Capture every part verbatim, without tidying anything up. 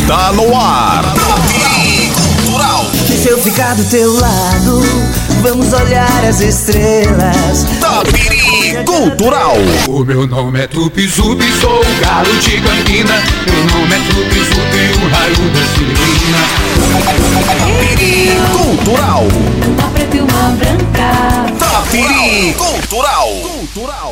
Está no ar. Tapiri Cultural. Se eu ficar do teu lado, vamos olhar as estrelas. Tapiri Cultural. O meu nome é Tupi-Zupi, sou o galo de Campina. Meu nome é Tupi-Zupi, o raio da Silvina. Tapiri Cultural. Uma preta e uma branca. Tapiri Cultural. Cultural.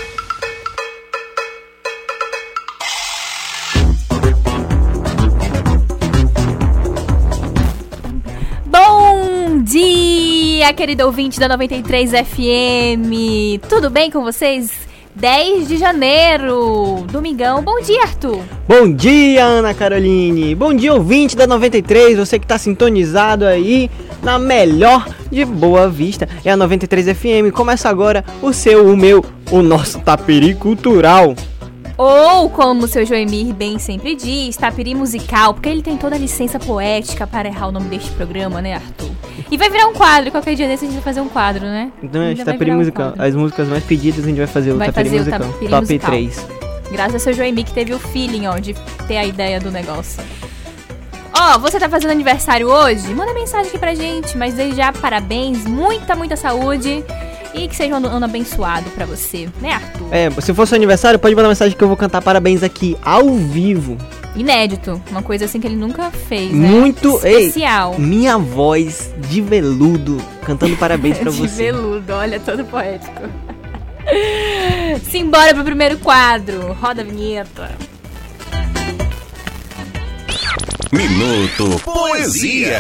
Bom dia, querido ouvinte da noventa e três F M. Tudo bem com vocês? dez de janeiro, domingão. Bom dia, Arthur. Bom dia, Ana Caroline. Bom dia, ouvinte da noventa e três. Você que tá sintonizado aí na melhor de Boa Vista. É a noventa e três F M. Começa agora o seu, o meu, o nosso Tapiri Cultural. Ou, como o seu Joemir bem sempre diz, Tapiri Musical, porque ele tem toda a licença poética para errar o nome deste programa, né, Arthur? E vai virar um quadro, qualquer dia desse a gente vai fazer um quadro, né? Então é Tapiri Musical. Um As músicas mais pedidas a gente vai fazer o vai Tapiri fazer Musical. O Tapiri Top musical. três. Graças ao seu Joemir que teve o feeling, ó, de ter a ideia do negócio. Ó, você tá fazendo aniversário hoje? Manda mensagem aqui pra gente, mas desde já parabéns, muita, muita saúde. E que seja um ano abençoado pra você, né, Arthur? É, se for seu aniversário, pode mandar mensagem que eu vou cantar parabéns aqui, ao vivo. Inédito, uma coisa assim que ele nunca fez, né? Muito especial. Ei, minha voz de veludo cantando parabéns pra de você. De veludo, olha, todo poético. Simbora pro primeiro quadro. Roda a vinheta. Minuto Poesia.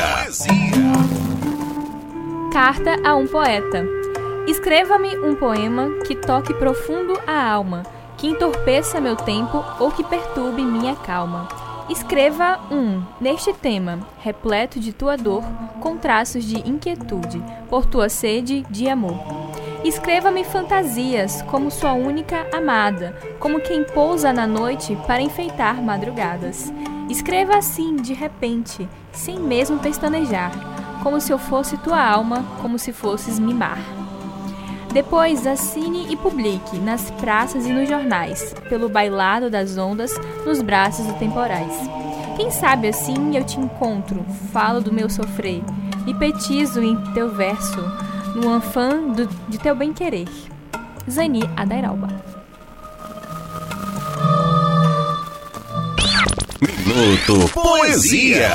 Carta a um poeta. Escreva-me um poema que toque profundo a alma, que entorpeça meu tempo ou que perturbe minha calma. Escreva um, neste tema, repleto de tua dor, com traços de inquietude, por tua sede de amor. Escreva-me fantasias, como sua única amada, como quem pousa na noite para enfeitar madrugadas. Escreva assim, de repente, sem mesmo pestanejar, como se eu fosse tua alma, como se fosses mimar. Depois assine e publique nas praças e nos jornais, pelo bailado das ondas, nos braços dos temporais. Quem sabe assim eu te encontro, falo do meu sofrer, e petizo em teu verso, no afã do, de teu bem-querer. Zani Adairalba. Minuto Poesia.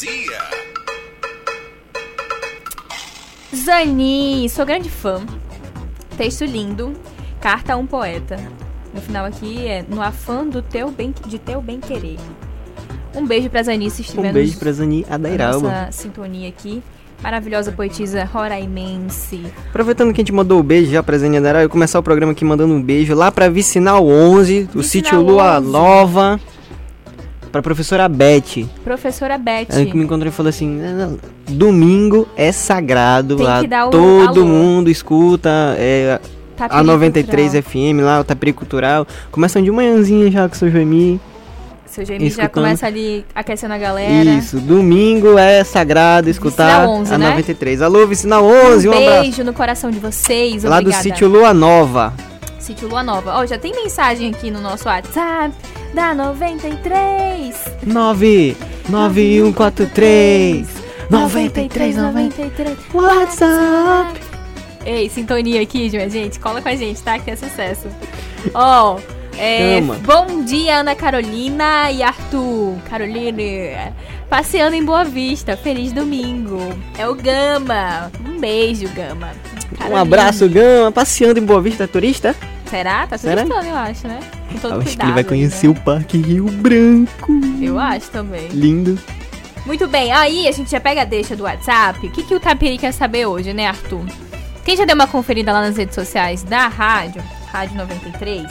Zani, sou grande fã. Texto lindo, carta a um poeta. No final aqui é no afã do teu bem, de teu bem querer. Um beijo pra Zani, se estiver Um beijo pra Zani Adairalba. Nossa sintonia aqui. Maravilhosa poetisa roraimense. Aproveitando que a gente mandou o beijo já pra Zani Adairalba, eu vou começar o programa aqui mandando um beijo lá pra Vicinal onze, do sítio Lua Nova. Pra professora Beth. Professora Beth. Ela que me encontrou e falou assim: domingo é sagrado. Tem lá que dar o todo alô. mundo escuta é, a noventa e três F M lá, o Tapiri Cultural. Começam de manhãzinha já com o seu Joemir. Seu Joemir já começa ali aquecendo a galera. Isso, domingo é sagrado escutar onze, a né? noventa e três. Alô, Vicinal onze, um, um abraço. beijo no coração de vocês. Lá obrigada. do sítio Lua Nova. Sítio Lua Nova. Ó, já tem mensagem aqui no nosso WhatsApp da noventa e três. nove nove um quatro três noventa e três noventa e três WhatsApp. Ei, sintonia aqui, minha gente. Cola com a gente, tá? Que é sucesso. Ó, é, bom dia, Ana Carolina e Arthur. Caroline, passeando em Boa Vista. Feliz domingo. É o Gama. Um beijo, Gama. Um abraço, Gama. Passeando em Boa Vista, turista? Será? Tá turistando, eu acho, né? Com todo eu acho cuidado, que ele vai conhecer, né? o Parque Rio Branco. Eu acho também. Lindo. Muito bem, aí a gente já pega a deixa do WhatsApp. O que, que o Tapiri quer saber hoje, né, Arthur? Quem já deu uma conferida lá nas redes sociais da rádio, Rádio noventa e três,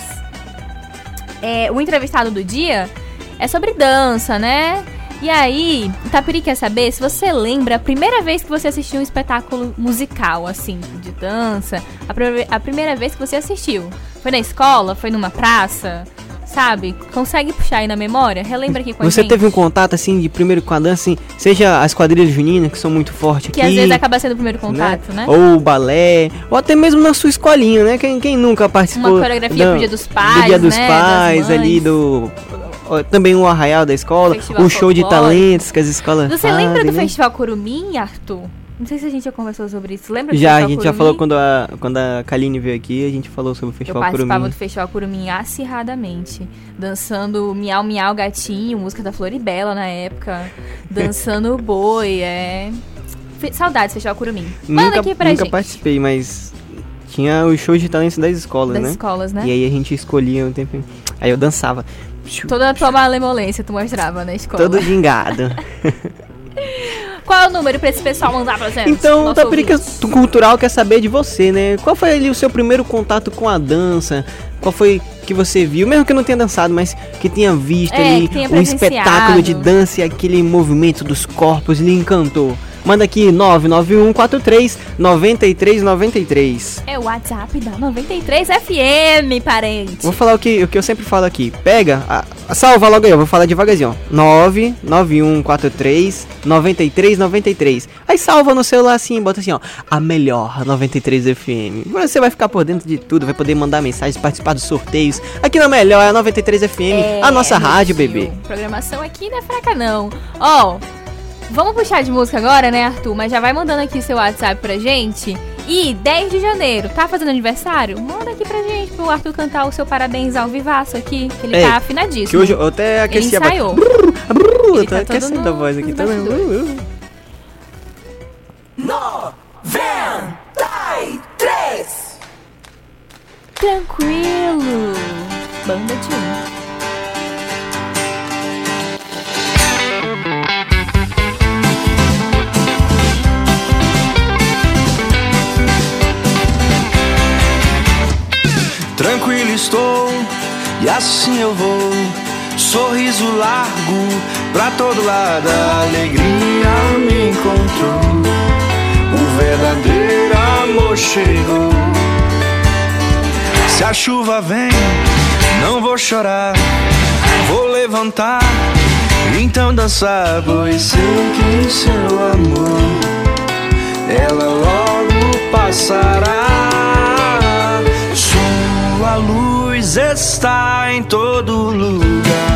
é, o entrevistado do dia é sobre dança, né? E aí, o Tapiri quer saber se você lembra a primeira vez que você assistiu um espetáculo musical, assim, de dança. A, pr- a primeira vez que você assistiu. Foi na escola? Foi numa praça? Sabe? Consegue puxar aí na memória? Relembra aqui com a Você gente. teve um contato, assim, de primeiro com a dança, assim, seja as quadrilhas juninas, que são muito fortes Que aqui, às vezes acaba sendo o primeiro contato, né? né? Ou o balé, ou até mesmo na sua escolinha, né? Quem, quem nunca participou Uma coreografia da, pro Dia dos Pais, do Dia dos né? Pais, Das ali mães. do... ó, também o arraial da escola, Festival o show de folclórico. talentos que as escolas Você fazem, lembra do né? Festival Curumim, Arthur? Não sei se a gente já conversou sobre isso. Lembra do Já, a Festival gente já Curumim? falou quando a, quando a Kaline veio aqui, a gente falou sobre o Eu Festival participava Curumim. do Festival Curumim acirradamente. Dançando Miau Miau Gatinho, música da Floribela na época. Dançando Boi, é... Fe- Saudades, Festival Curumim. Manda Nunca, aqui pra nunca gente. participei, mas tinha os shows de talentos das escolas, Das né? escolas, né? E aí a gente escolhia um tempo. Aí eu dançava. Toda a tua malemolência tu mostrava na escola. Todo gingado. Qual é o número pra esse pessoal mandar pra gente? Então, o Nosso Tapirica ouvinte? Cultural quer saber de você, né? Qual foi ali o seu primeiro contato com a dança? Qual foi que você viu, mesmo que não tenha dançado, mas que tenha visto É, ali que tenha um espetáculo de presenciado. dança e aquele movimento dos corpos lhe encantou? Manda aqui nove nove um quatro três nove três nove três. É o WhatsApp da noventa e três F M, parente. Vou falar o que, o que eu sempre falo aqui. Pega, a, a- salva logo aí, eu vou falar devagarzinho, ó. nove nove um quatro três nove três nove três. Aí salva no celular assim, bota assim, ó. A melhor noventa e três F M. Você vai ficar por dentro de tudo, vai poder mandar mensagens, participar dos sorteios. Aqui na melhor, é a noventa e três F M, É, a nossa meu rádio, filho, bebê. Programação aqui não é fraca, não. Ó, vamos puxar de música agora, né, Arthur? Mas já vai mandando aqui seu WhatsApp pra gente. E dez de janeiro, tá fazendo aniversário? Manda aqui pra gente, pro Arthur cantar o seu parabéns ao vivaço aqui, que ele É, tá afinadíssimo. Que hoje eu até ele aqueci a voz. ensaiou. Brrr, brrr, Ele eu tô tá todo aquecendo no- a voz aqui. nos Tá vendo? bastidores. Uh, uh. Tranquilo. Banda de um. Tranquilo estou, e assim eu vou. Sorriso largo pra todo lado. A alegria me encontrou. O verdadeiro amor chegou. Se a chuva vem, não vou chorar. Vou levantar, então dançar. Pois sei que seu amor, ela logo passará. Sua luz está em todo lugar.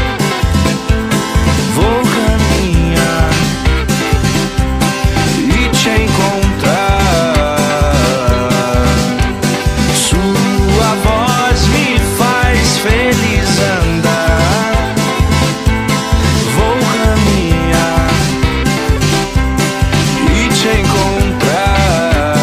Vou caminhar e te encontrar. Sua voz me faz feliz andar. Vou caminhar e te encontrar.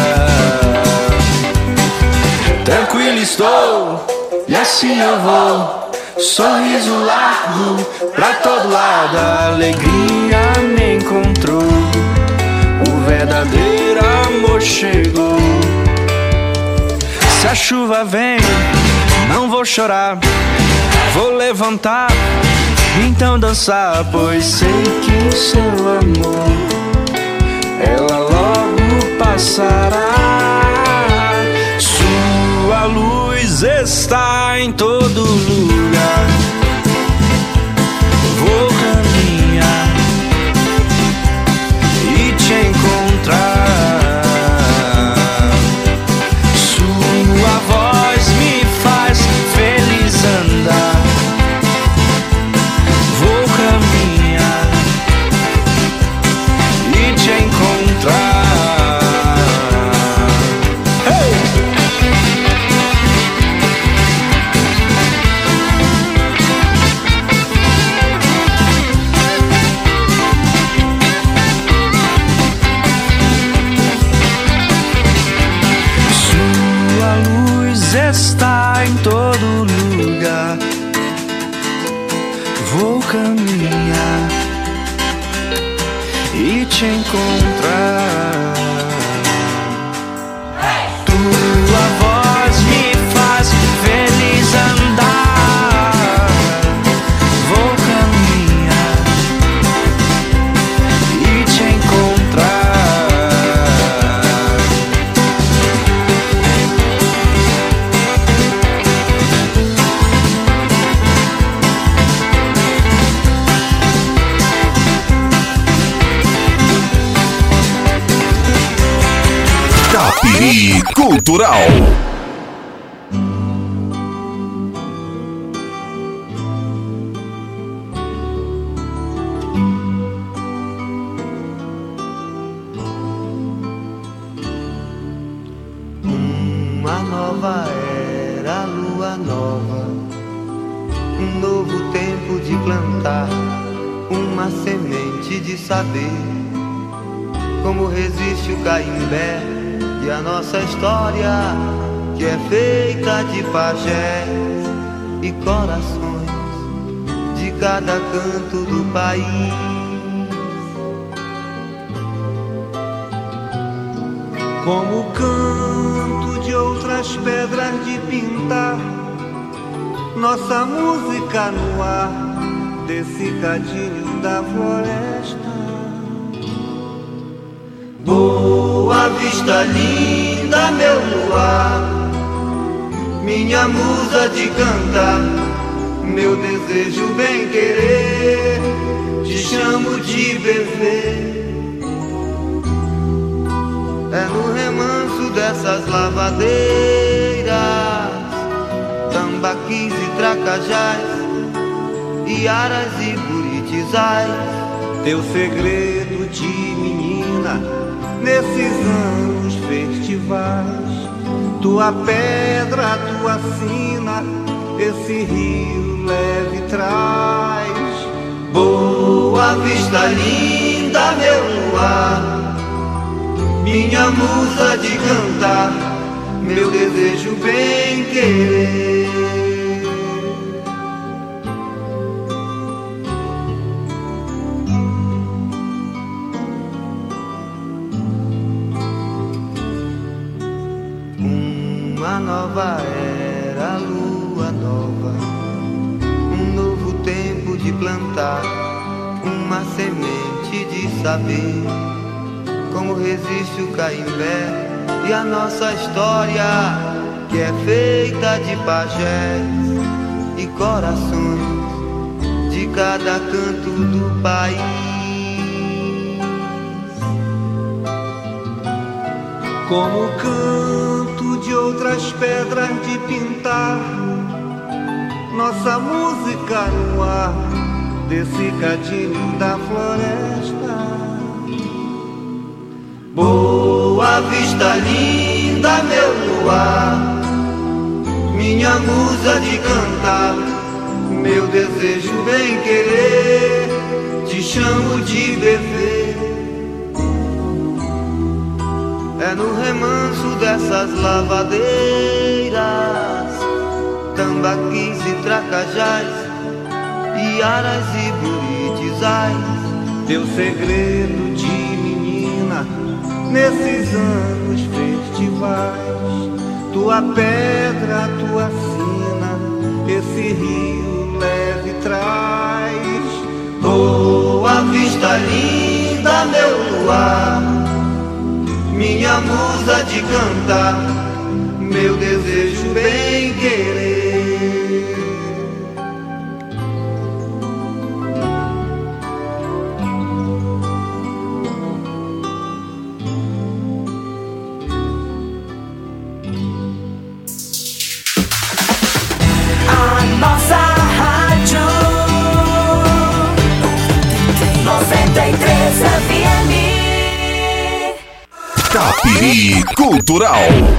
Tranquilo estou, e assim eu vou. Sorriso largo pra todo lado. A alegria me encontrou. O verdadeiro amor chegou. Se a chuva vem, não vou chorar. Vou levantar, então dançar. Pois sei que seu amor, ela logo passará. Sua luz está em todo lugar. Vou caminhar e te encontrar. Sua voz me faz feliz andar. Vou caminhar e te encontrar. Hey! Sua luz está em todo lugar. Vou caminhar e te encontrar. Tua voz me faz feliz andar. Vou caminhar e te encontrar. Tapiri Cultural. uma semente de saber como resiste o caimbé e a nossa história, que é feita de pajés e corações de cada canto do país. Como o canto de outras pedras de pintar nossa música no ar desse cadinho da floresta. Boa Vista linda, meu luar, minha musa de cantar, meu desejo bem querer, te chamo de bebê. É no remanso dessas lavadeiras, tambaquis e tracajás, iaras e buritizais, teu segredo de menina nesses anos festivais. Tua pedra, tua sina, esse rio leve traz. Boa Vista linda, meu luar, minha musa de cantar, meu desejo bem querer. Uma nova era, lua nova, um novo tempo de plantar, uma semente de saber como resiste o caimbé e a nossa história, que é feita de pajés e corações de cada canto do país. Como o canto de outras pedras de pintar nossa música no ar desse cadinho da floresta. Boa Vista linda, meu luar, minha musa de cantar, meu desejo bem querer, te chamo de bebê. É no remanso dessas lavadeiras, tambaquis e tracajás, iaras e buritizais, teu segredo de menina nesses anos festivais. Tua pedra, tua sina, esse rio leve traz. Boa Vista linda, meu luar, minha musa de cantar, meu desejo bem querer. A nossa rádio noventa e três F M. Tapiri Cultural.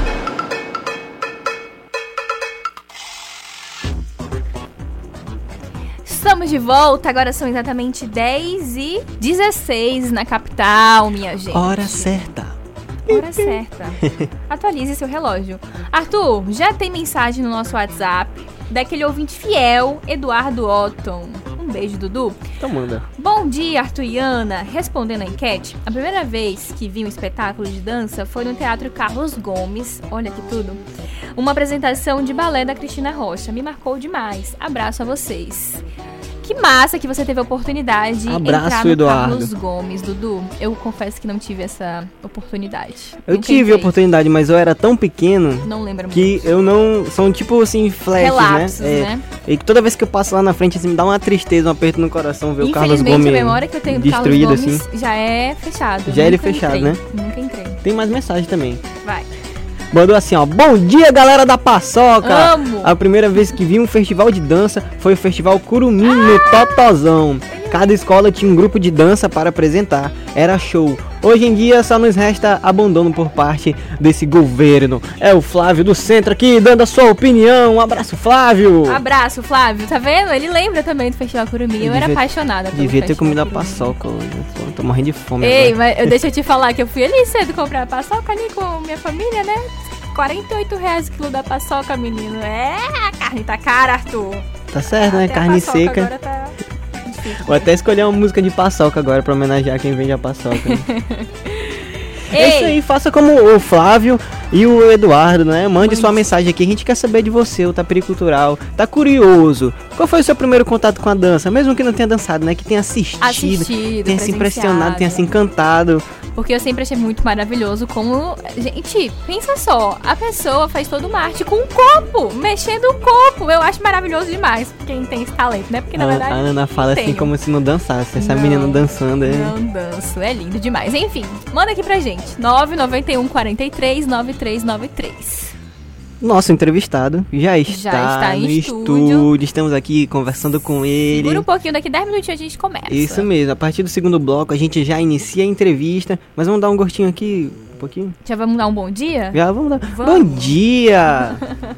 Estamos de volta, agora são exatamente dez e dezesseis na capital, minha gente. Hora certa. Hora certa. Atualize seu relógio. Arthur, já tem mensagem no nosso WhatsApp daquele ouvinte fiel, Eduardo Otton. Um beijo, Dudu. Então manda. Bom dia, Arthur e Ana. Respondendo a enquete, a primeira vez que vi um espetáculo de dança foi no Teatro Carlos Gomes. Olha que tudo. Uma apresentação de balé da Cristina Rocha. Me marcou demais. Abraço a vocês. Que massa que você teve a oportunidade de entrar no Eduardo. Carlos Gomes, Dudu. Eu confesso que não tive essa oportunidade. Eu Nunca tive entrei. a oportunidade, mas eu era tão pequeno Não lembro que muito. eu não... São tipo assim, flashes, Relapsos, né? É, né? E que toda vez que eu passo lá na frente, assim, me dá uma tristeza, um aperto no coração ver o Carlos Infelizmente, Gomes a memória que eu tenho do Carlos destruído, Gomes assim. já é fechado. Já é ele Nunca fechado, entrei. né? Nunca entrei. Tem mais mensagem também. Vai. Mandou assim, ó. Bom dia, galera da Paçoca. Amo. A primeira vez que vi um festival de dança foi o Festival Curumim no Totozão. Cada escola tinha um grupo de dança para apresentar. Era show. Hoje em dia só nos resta abandono por parte desse governo. É o Flávio do Centro aqui dando a sua opinião. Um abraço, Flávio! Abraço, Flávio. Tá vendo? Ele lembra também do Festival Curumim. Eu, eu era devia, apaixonada pelo Devia ter Festival comido a Curumim. paçoca hoje. Tô morrendo de fome. Ei, agora. mas eu, deixa eu te falar que eu fui ali cedo comprar a paçoca ali com minha família, né? quarenta e oito reais o quilo da paçoca, menino. É, a carne tá cara, Arthur. Tá certo, né? Até Carne seca. Agora tá... Vou até escolher uma música de paçoca agora pra homenagear quem vende a paçoca. É isso aí, faça como o Flávio e o Eduardo, né? Mande Mande. sua mensagem aqui, a gente quer saber de você, o Tapiri Cultural. Tá curioso? Qual foi o seu primeiro contato com a dança? Mesmo que não tenha dançado, né? Que tenha assistido, assistido tenha se impressionado, tenha se encantado. Porque eu sempre achei muito maravilhoso como... Gente, pensa só, a pessoa faz toda uma arte com um copo, mexendo o copo. Eu acho maravilhoso demais quem tem esse talento, né? Porque na a, verdade... A Ana fala tenho. assim como se não dançasse. Essa não, menina dançando. É... Não danço, é lindo demais. Enfim, manda aqui pra gente. nove nove um, quatro três, nove três nove três. Nosso entrevistado já está, já está no em estúdio. estúdio. Estamos aqui conversando com ele. Segura um pouquinho, daqui dez minutinhos a gente começa. Isso mesmo, a partir do segundo bloco a gente já inicia a entrevista. Mas vamos dar um gostinho aqui, um pouquinho? Já vamos dar um bom dia? Já, vamos dar. Vamos. Bom dia!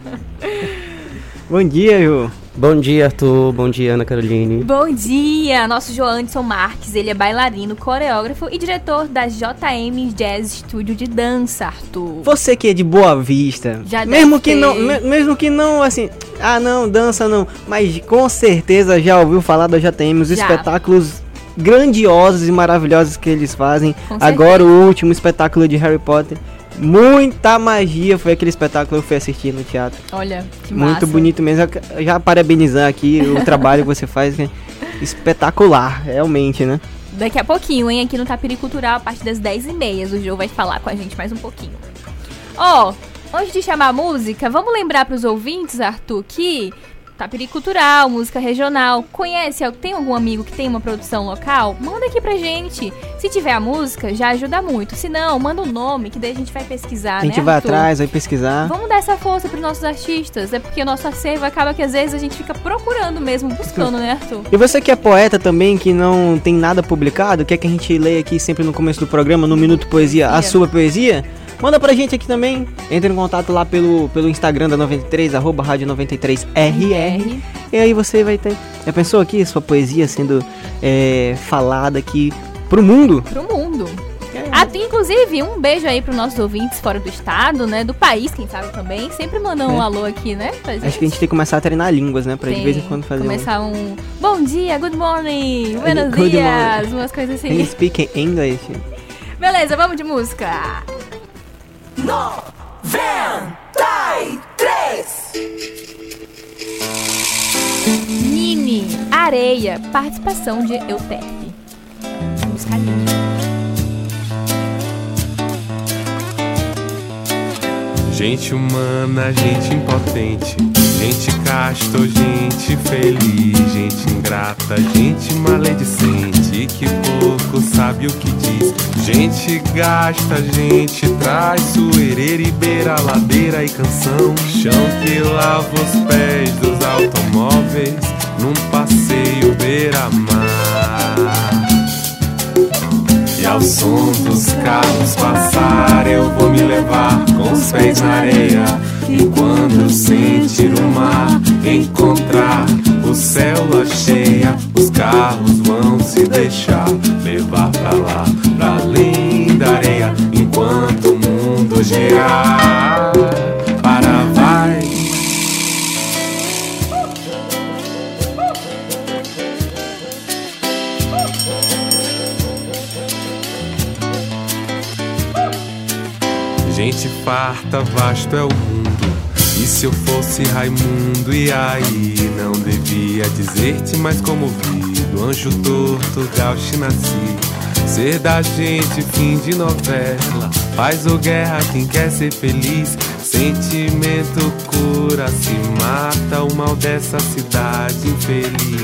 Bom dia, Ju. Bom dia, Arthur. Bom dia, Ana Caroline. Bom dia! Nosso Joanderson Marques, ele é bailarino, coreógrafo e diretor da J M Jazz Studio de Dança, Arthur. Você que é de Boa Vista, já mesmo que não, me, mesmo que não, assim, ah não, dança não, mas com certeza já ouviu falar da J M, os já. espetáculos grandiosos e maravilhosos que eles fazem. Agora o último espetáculo de Harry Potter. Muita magia, foi aquele espetáculo que eu fui assistir no teatro. Olha, que massa. Muito bonito mesmo, já parabenizar aqui o trabalho que você faz, né? Espetacular, realmente, né? Daqui a pouquinho, hein, aqui no Tapiri Cultural, a partir das dez e meia, o Jô vai falar com a gente mais um pouquinho. Ó, oh, antes de chamar a música, vamos lembrar pros ouvintes, Arthur, que Tapiri Cultural, música regional, conhece, tem algum amigo que tem uma produção local? Manda aqui pra gente. Se tiver a música, já ajuda muito. Se não, manda o um nome, que daí a gente vai pesquisar, né, A gente né, vai Arthur? atrás, vai pesquisar. Vamos dar essa força pros nossos artistas. É porque o nosso acervo acaba que às vezes a gente fica procurando mesmo, buscando, né, Arthur? E você que é poeta também, que não tem nada publicado, quer que a gente leia aqui sempre no começo do programa, no Minuto Poesia, a sua poesia? Manda pra gente aqui também. Entre em contato lá pelo, pelo Instagram da noventa e três, arroba rádio noventa e três R R. E aí você vai ter... Já pensou aqui sua poesia sendo é, falada aqui pro mundo? Pro mundo. É. Ah, inclusive, um beijo aí pros nossos ouvintes fora do estado, né? Do país, quem sabe também. Sempre mandam é. um alô aqui, né? Pra gente. Acho que a gente tem que começar a treinar línguas, né? Pra tem. de vez em quando fazer Começar um... um... Bom dia, good morning, buenos good dias. Morning. Umas coisas assim. Can you speak English? Beleza, vamos de música. noventa e três. Nini, Areia, participação de Euterpe. Música linda. Gente humana, gente impotente, gente casta, gente feliz, gente ingrata, gente maledicente, que pouco sabe o que diz. Gente gasta, gente traiçoeira, e beira, ladeira e canção, chão que lava os pés dos automóveis, num passeio beira-mar. E ao som dos carros passar, eu vou me levar com os pés na areia. E quando eu sentir o mar, encontrar o céu lua cheia, os carros vão se deixar levar pra lá, pra além da areia. Enquanto o mundo girar, para vai. Gente farta, vasto é o mundo. E se eu fosse Raimundo, e aí? Não devia dizer-te mais comovido. Anjo torto, gaucho nasci. Ser da gente, fim de novela. Paz ou guerra, quem quer ser feliz. Sentimento cura, se mata o mal dessa cidade infeliz.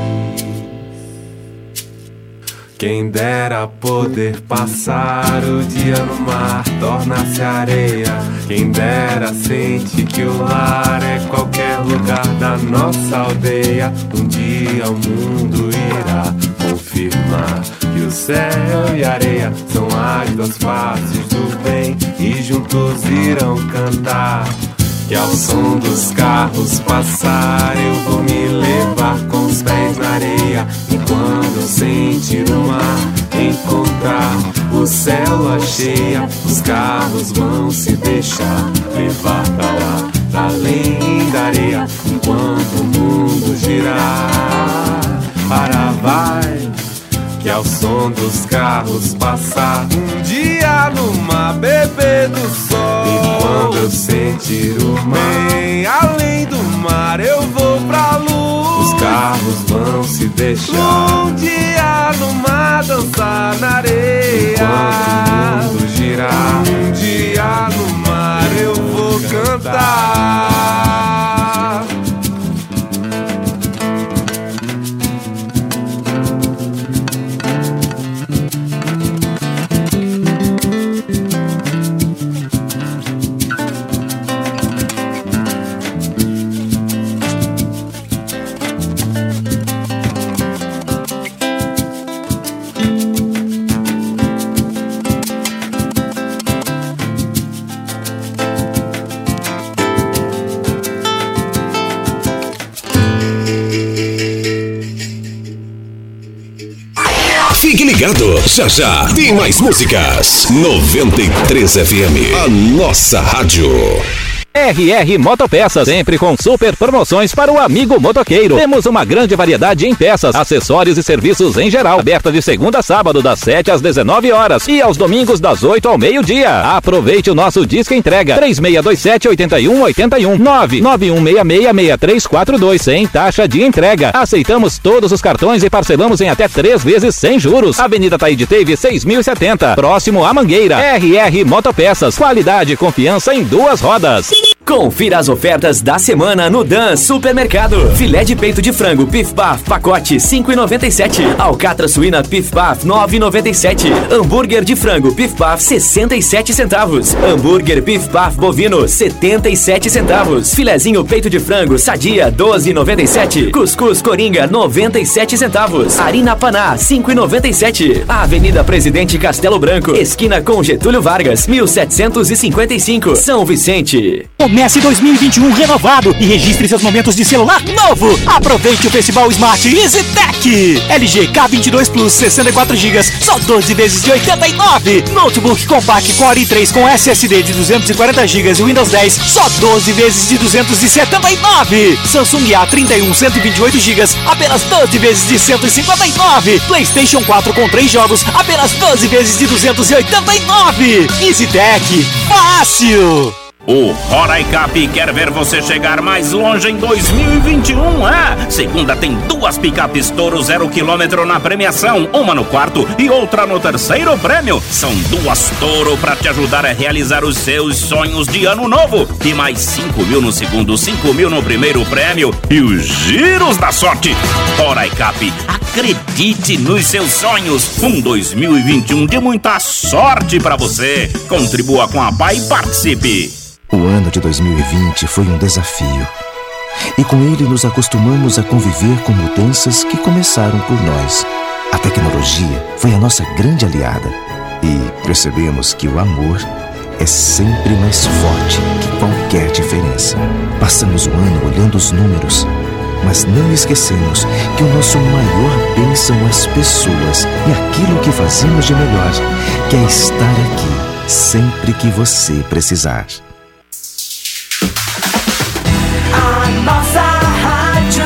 Quem dera poder passar o dia no mar, tornar-se areia. Quem dera sente que o lar é qualquer lugar da nossa aldeia. Um dia o mundo irá confirmar que céu e areia são as duas faces do bem, e juntos irão cantar. Que ao som dos carros passar eu vou me levar com os pés na areia, e quando eu sentir o mar encontrar o céu lua cheia, os carros vão se deixar levar pra lá, pra além da areia, enquanto o mundo girar. Para vai, que ao som dos carros passar um dia no mar bebendo sol, e quando eu sentir o mar bem além do mar eu vou pra luz, os carros vão se deixar um dia no mar dançar na areia, enquanto o mundo girar. Um dia no mar eu vou cantar. Fique ligado, já já tem mais músicas. noventa e três F M, a nossa rádio. R R Motopeças, sempre com super promoções para o amigo motoqueiro. Temos uma grande variedade em peças, acessórios e serviços em geral. Aberta de segunda a sábado, das sete às dezenove horas e aos domingos das oito ao meio-dia. Aproveite o nosso disco entrega três seis dois sete, oito um oito um, nove nove um seis seis, seis três quatro dois, sem taxa de entrega. Aceitamos todos os cartões e parcelamos em até três vezes sem juros. Avenida Taíde Teve seis mil e setenta, próximo à Mangueira. R R Motopeças, qualidade e confiança em duas rodas. Confira as ofertas da semana no Dan Supermercado. Filé de peito de frango Pif Paf, pacote cinco reais e noventa e sete centavos. Alcatra suína Pif Paf, nove reais e noventa e sete centavos. Hambúrguer de frango Pif Paf, sessenta e sete centavos. Hambúrguer Pif Paf bovino, setenta e sete centavos. Filezinho peito de frango Sadia, doze reais e noventa e sete centavos. Cuscuz Coringa, noventa e sete centavos. Harina Paná, cinco reais e noventa e sete centavos. Avenida Presidente Castelo Branco, esquina com Getúlio Vargas, mil setecentos e cinquenta e cinco, São Vicente. Comece dois mil e vinte e um renovado e registre seus momentos de celular novo. Aproveite o Festival Smart EasyTech. L G K vinte e dois Plus, sessenta e quatro gigas, só doze vezes de oitenta e nove. Notebook Compact Core i três com S S D de duzentos e quarenta gigas e Windows dez, só doze vezes de duzentos e setenta e nove. Samsung A trinta e um, cento e vinte e oito gigas, apenas doze vezes de cento e cinquenta e nove. PlayStation quatro com três jogos, apenas doze vezes de duzentos e oitenta e nove. EasyTech, fácil! O Roraicap quer ver você chegar mais longe em dois mil e vinte e um. Ah, segunda tem duas picapes Toro zero quilômetro na premiação, uma no quarto e outra no terceiro prêmio. São duas Toro para te ajudar a realizar os seus sonhos de ano novo. E mais cinco mil no segundo, cinco mil no primeiro prêmio e os giros da sorte. Roraicap, acredite nos seus sonhos. Um dois mil e vinte e um de muita sorte para você. Contribua com a P A e participe. O ano de dois mil e vinte foi um desafio, e com ele nos acostumamos a conviver com mudanças que começaram por nós. A tecnologia foi a nossa grande aliada, e percebemos que o amor é sempre mais forte que qualquer diferença. Passamos o ano olhando os números, mas não esquecemos que o nosso maior bem são as pessoas e aquilo que fazemos de melhor, que é estar aqui sempre que você precisar. Nossa rádio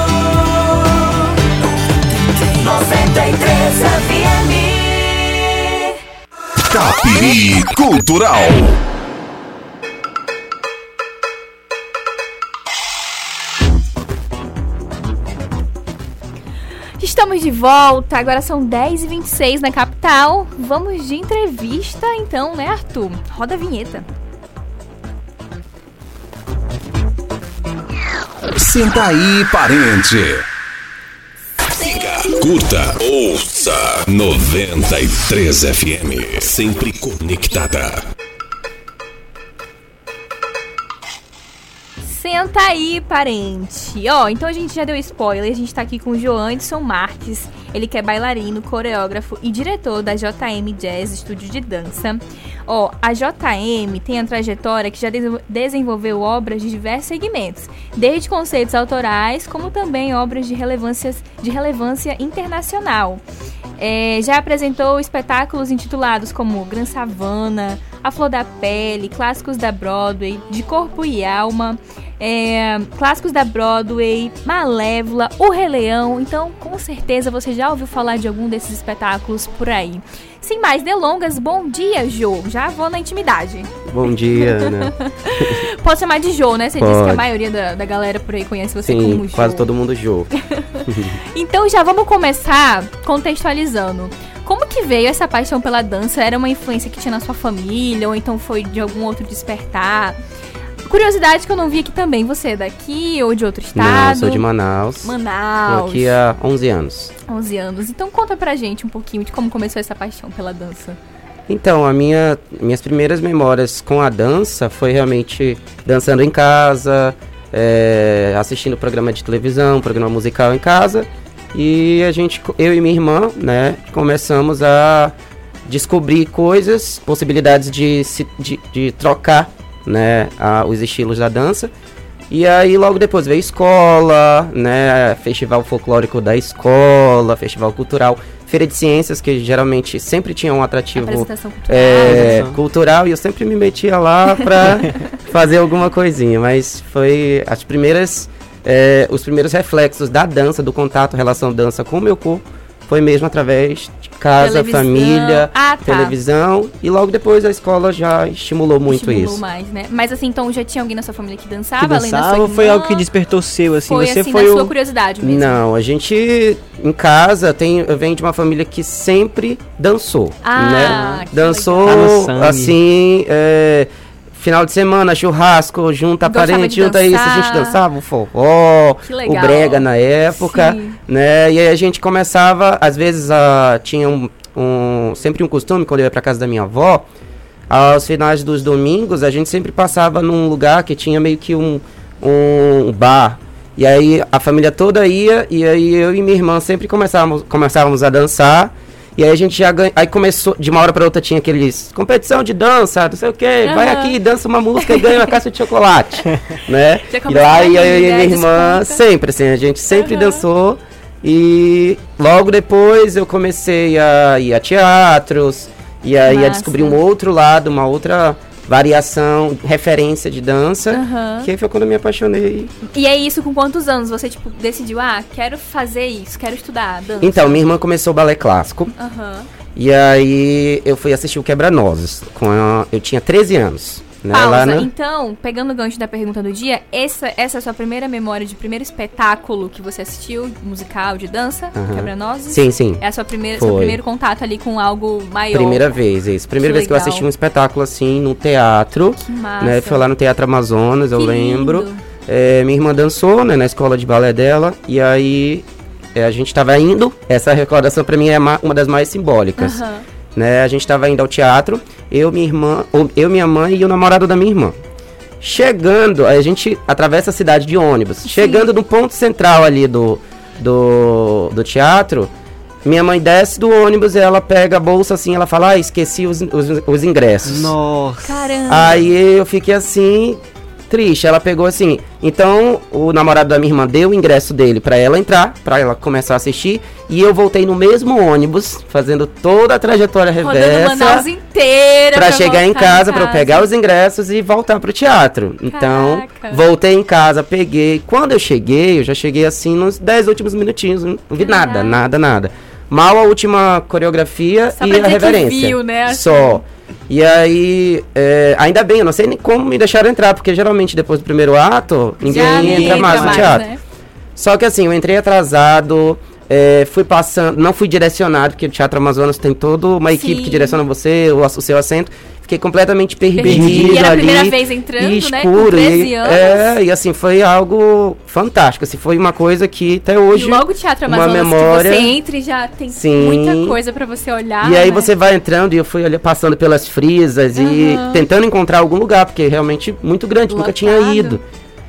noventa e três F M. Tapiri Cultural. Estamos de volta, agora são dez e vinte e seis na capital. Vamos de entrevista então, né, Arthur? Roda a vinheta. Senta aí, parente. Siga, curta, ouça noventa e três F M, sempre conectada. Senta aí, parente. Ó, então a gente já deu spoiler. A gente tá aqui com o Joanderson Marques. Ele que é bailarino, coreógrafo e diretor da J M Jazz, estúdio de dança. Ó, a J M tem a trajetória que já des- desenvolveu obras de diversos segmentos, desde conceitos autorais, como também obras de, relevâncias, de relevância internacional. É, já apresentou espetáculos intitulados como Gran Savana, A Flor da Pele, clássicos da Broadway, De Corpo e Alma, é, clássicos da Broadway, Malévola, O Rei Leão. Então, com certeza você já ouviu falar de algum desses espetáculos por aí. Sem mais delongas, bom dia, Jô. Já vou na intimidade. Bom dia, Ana. Pode chamar de Jô, né? Você Pode. disse que a maioria da, da galera por aí conhece você Sim, como Jô. quase todo mundo Jô. Então já vamos começar contextualizando. Como que veio essa paixão pela dança? Era uma influência que tinha na sua família? Ou então foi de algum outro despertar? Curiosidade que eu não vi aqui também. Você é daqui ou de outro estado? Não, sou de Manaus. Manaus. Tô aqui há onze anos. onze anos. Então conta pra gente um pouquinho de como começou essa paixão pela dança. Então, a minha, minhas primeiras memórias com a dança foi realmente dançando em casa, é, assistindo programa de televisão, programa musical em casa. E a gente, eu e minha irmã, né, começamos a descobrir coisas, possibilidades de, se, de, de trocar, né, a, os estilos da dança. E aí logo depois veio escola, né, festival folclórico da escola, festival cultural, feira de ciências, que geralmente sempre tinha um atrativo Apresentação cultural, é, cultural, e eu sempre me metia lá pra fazer alguma coisinha, mas foi as primeiras, é, os primeiros reflexos da dança, do contato, relação dança com o meu corpo, foi mesmo através de casa, Televisão. família, Ah, tá. televisão, e logo depois a escola já estimulou muito Estimulou isso. mais, né? Mas assim, então já tinha alguém na sua família que dançava, Que além da sua dançava ou irmã? foi algo que despertou seu, assim? Foi você assim, foi na o... sua curiosidade mesmo? Não, a gente em casa tem, eu venho de uma família que sempre dançou, Ah, né? que Dançou legal. Tá no sangue. assim, é, final de semana, churrasco, junta Gostava parente, de junta isso, a dançar. gente dançava o forró, Que legal. o brega na época, Sim. né? E aí a gente começava, às vezes a, tinha um, um, sempre um costume, quando eu ia pra casa da minha avó, aos finais dos domingos, a gente sempre passava num lugar que tinha meio que um, um bar. E aí a família toda ia, e aí eu e minha irmã sempre começávamos, começávamos a dançar. E aí a gente já ganha, aí começou, de uma hora pra outra tinha aqueles, competição de dança, não sei o que, Uhum. vai aqui, dança uma música e ganha uma caixa de chocolate, né? Já E começou lá a e eu rir, e né? minha irmã, Disputa. sempre assim, a gente sempre Uhum. dançou. E logo depois eu comecei a ir a teatros, e aí a Massa. descobrir um outro lado, uma outra variação, referência de dança, Uhum. que aí foi quando eu me apaixonei. E é isso com quantos anos você, tipo, decidiu, ah, quero fazer isso, quero estudar dança? Então, minha irmã começou balé clássico. Aham. E aí eu fui assistir o Quebra-Nozes. Com a- eu tinha treze anos. Né, Pausa. lá na- Então, pegando o gancho da pergunta do dia, essa, essa é a sua primeira memória de primeiro espetáculo que você assistiu, musical, de dança, Aham. Quebra-Nozes? Sim, sim. É a sua primeira, seu Foi. primeiro contato ali com algo maior. Primeira vez, isso. Primeira Que vez que eu legal. assisti um espetáculo assim, no teatro. Que massa. Né, foi lá no Teatro Amazonas, eu Que lembro. lindo. É, minha irmã dançou, né, na escola de balé dela. E aí é, a gente tava indo. Essa recordação pra mim é ma- uma das mais simbólicas. Aham. Né, a gente tava indo ao teatro, eu, minha irmã, ou- eu, minha mãe e o namorado da minha irmã. Chegando, aí a gente atravessa a cidade de ônibus. Sim. Chegando no ponto central ali do, do, do teatro, minha mãe desce do ônibus e ela pega a bolsa assim, ela fala, ah, esqueci os, os, os ingressos. Nossa. Caramba. Aí eu fiquei assim, triste. Ela pegou assim, então o namorado da minha irmã deu o ingresso dele pra ela entrar, pra ela começar a assistir, e eu voltei no mesmo ônibus, fazendo toda a trajetória Rodando reversa Manaus inteira. pra chegar em voltar casa, pra eu pegar os ingressos e voltar pro teatro. Então, Caraca. voltei em casa, peguei. Quando eu cheguei, eu já cheguei assim nos dez últimos minutinhos, não vi nada, Caraca. nada, nada. Mal a última coreografia Só e pra a dizer que reverência. viu, né, assim. Só. E aí, é, ainda bem, eu não sei nem como me deixaram entrar, porque geralmente depois do primeiro ato, ninguém Já entra ninguém mais entra no teatro. né? Só que assim, eu entrei atrasado, é, fui passando, não fui direcionado, porque o Teatro Amazonas tem toda uma equipe Sim. que direciona você, o, o seu assento. Fiquei completamente perdido, Perdido. E era a ali. primeira vez entrando, e né, escuro, com treze e, anos. É, e assim, foi algo fantástico. Assim, foi uma coisa que até hoje. E logo o Teatro uma Amazonas memória. que você entra e já tem Sim. muita coisa pra você olhar. E aí né? você vai entrando e eu fui ali passando pelas frisas e Aham. tentando encontrar algum lugar, porque é realmente muito grande, nunca tinha Lotado. ido.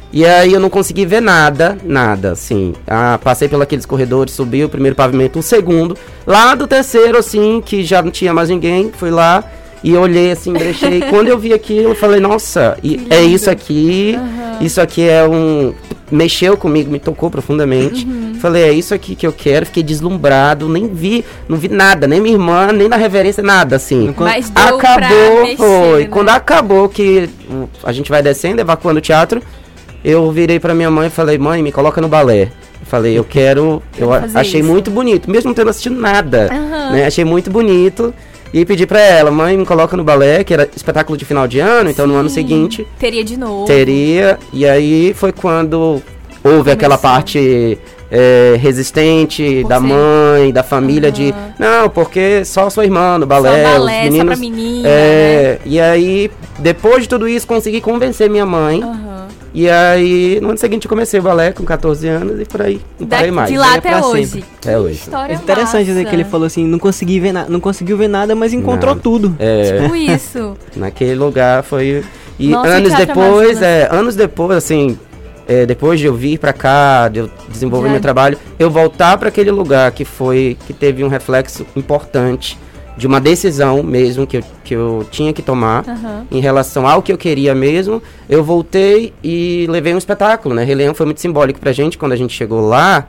E aí eu não consegui ver nada, nada, assim. Ah, passei pelos aqueles corredores, subi o primeiro pavimento, o segundo. Lá do terceiro, assim, que já não tinha mais ninguém, fui lá e olhei assim, brechei. Quando eu vi aquilo, eu falei, nossa, e é isso aqui, uhum. isso aqui é um... Mexeu comigo, me tocou profundamente. Uhum. Falei, é isso aqui que eu quero. Fiquei deslumbrado, nem vi, não vi nada, nem minha irmã, nem na reverência, nada, assim. Mas deu acabou, mexer, foi. Né? Quando acabou que a gente vai descendo, evacuando o teatro, eu virei pra minha mãe e falei, mãe, me coloca no balé. Eu falei, eu quero, eu achei isso. muito bonito, mesmo não tendo assistido nada, uhum. né? Achei muito bonito. E pedi pra ela, mãe, me coloca no balé, que era espetáculo de final de ano, então Sim. no ano seguinte... Teria de novo. Teria, e aí foi quando houve Começou. aquela parte é, resistente Por da ser. mãe, da família, uhum. de... Não, porque só sua irmã no balé, só balé, os meninos... Só pra menina, é, né? E aí, depois de tudo isso, consegui convencer minha mãe. Uhum. E aí, no ano seguinte, eu comecei o balé com catorze anos e por aí, não parei mais. De lá até hoje. Até hoje. É interessante dizer que ele falou assim, não consegui ver nada, não conseguiu ver nada, mas encontrou nada. tudo. É, tipo isso. Naquele lugar foi... E Nossa, anos depois, massa, é, anos depois, assim, é, depois de eu vir pra cá, de eu desenvolver Já. meu trabalho, eu voltar pra aquele lugar que foi, que teve um reflexo importante de uma decisão mesmo que eu, que eu tinha que tomar uhum. em relação ao que eu queria mesmo, eu voltei e levei um espetáculo, né? Rei Leão foi muito simbólico pra gente quando a gente chegou lá,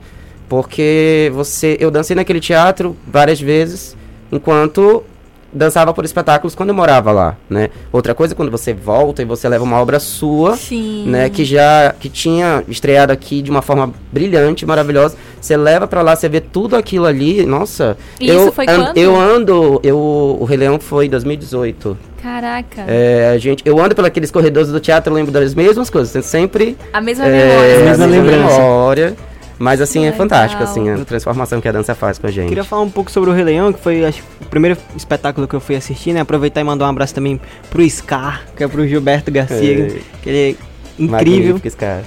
porque você, eu dancei naquele teatro várias vezes, enquanto dançava por espetáculos quando eu morava lá, né? Outra coisa, quando você volta e você leva uma obra sua, Sim. né? Que já, que tinha estreado aqui de uma forma brilhante, maravilhosa, você leva pra lá, você vê tudo aquilo ali, nossa... E eu, isso foi an, quando? Eu ando, eu, o Rei Leão foi em dois mil e dezoito. Caraca. É, a gente, eu ando pelos aqueles corredores do teatro, eu lembro das mesmas coisas, sempre... A mesma é, memória. A mesma lembrança. memória. Mas assim, é Legal. fantástico, assim, a transformação que a dança faz com a gente. Queria falar um pouco sobre o Rei Leão, que foi acho, o primeiro espetáculo que eu fui assistir, né? Aproveitar e mandar um abraço também pro Scar, que é pro Gilberto Garcia, é. que ele é incrível. Magnífico, Scar.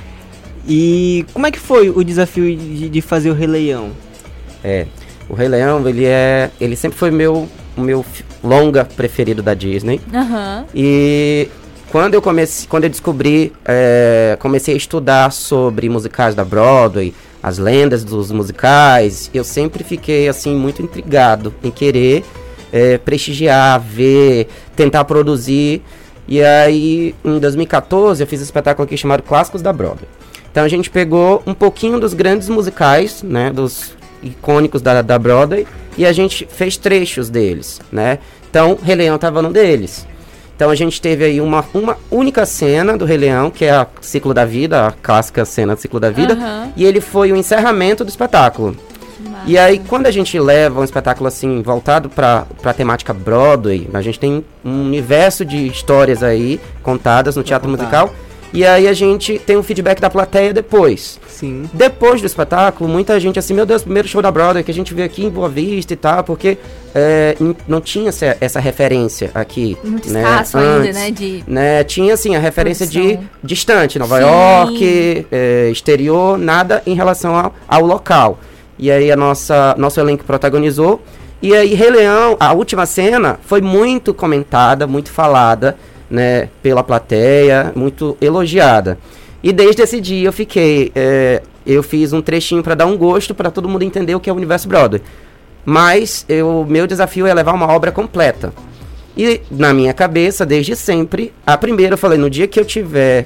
E como é que foi o desafio de, de fazer o Rei Leão? É, o Rei Leão, ele é, ele sempre foi meu, o meu longa preferido da Disney. Uhum. E quando eu comecei, quando eu descobri, é, comecei a estudar sobre musicais da Broadway, as lendas dos musicais, eu sempre fiquei assim muito intrigado em querer é, prestigiar, ver, tentar produzir. E aí, em dois mil e catorze, eu fiz um espetáculo aqui chamado Clássicos da Broadway. Então a gente pegou um pouquinho dos grandes musicais, né, dos icônicos da, da Broadway, e a gente fez trechos deles, né. Então, Rei Leão estava num deles. Então a gente teve aí uma, uma única cena do Rei Leão, que é a Ciclo da Vida, a clássica cena do Ciclo da Vida, uhum. e ele foi o encerramento do espetáculo. E aí, quando a gente leva um espetáculo assim, voltado para a temática Broadway, a gente tem um universo de histórias aí, contadas no teatro musical, e aí a gente tem um feedback da plateia depois. Sim. Depois do espetáculo, muita gente assim, meu Deus, primeiro show da Broadway que a gente vê aqui em Boa Vista e tal, porque é, não tinha essa, essa referência aqui. Muito né, escasso antes, ainda, né? De né? Tinha assim a referência produção. de distante, Nova Sim. York, é, exterior, nada em relação ao, ao local. E aí a nossa, nosso elenco protagonizou. E aí Rei Leão, a última cena, foi muito comentada, muito falada, né, pela plateia, muito elogiada. E desde esse dia eu fiquei, é, eu fiz um trechinho para dar um gosto para todo mundo entender o que é o universo Broadway. Mas o meu desafio é levar uma obra completa. E na minha cabeça, desde sempre, a primeira eu falei, no dia que eu tiver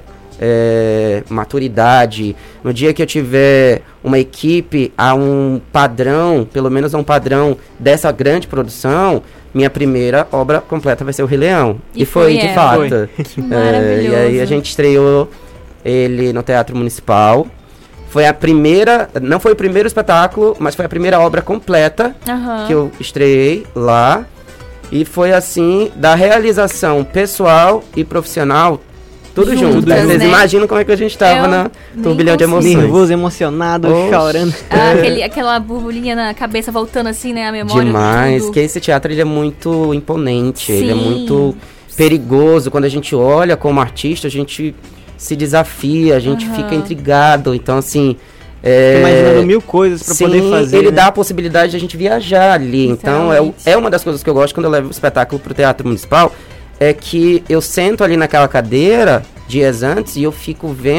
é, maturidade, no dia que eu tiver uma equipe a um padrão, pelo menos a um padrão dessa grande produção, minha primeira obra completa vai ser o Rei Leão. E, e foi, foi, de é, fato. Foi. Que maravilhoso. É, e aí a gente estreou ele no Teatro Municipal. Foi a primeira, não foi o primeiro espetáculo, mas foi a primeira obra completa uhum. que eu estreiei lá. E foi assim, da realização pessoal e profissional, tudo junto. junto. Né? Vocês imaginam como é que a gente tava eu na turbilhão de emoções. Nervoso, emocionado, oh, chorando. Ah, aquele, aquela borbulhinha na cabeça voltando assim, né? A memória. Demais, que esse teatro ele é muito imponente, Sim. ele é muito perigoso. Quando a gente olha como artista, a gente se desafia, a gente uhum. fica intrigado. Então, assim... É, imaginando mil coisas pra sim, poder fazer. Ele né? dá a possibilidade de a gente viajar ali. Então, é, é uma das coisas que eu gosto quando eu levo o espetáculo pro Teatro Municipal. É que eu sento ali naquela cadeira dias antes e eu fico vendo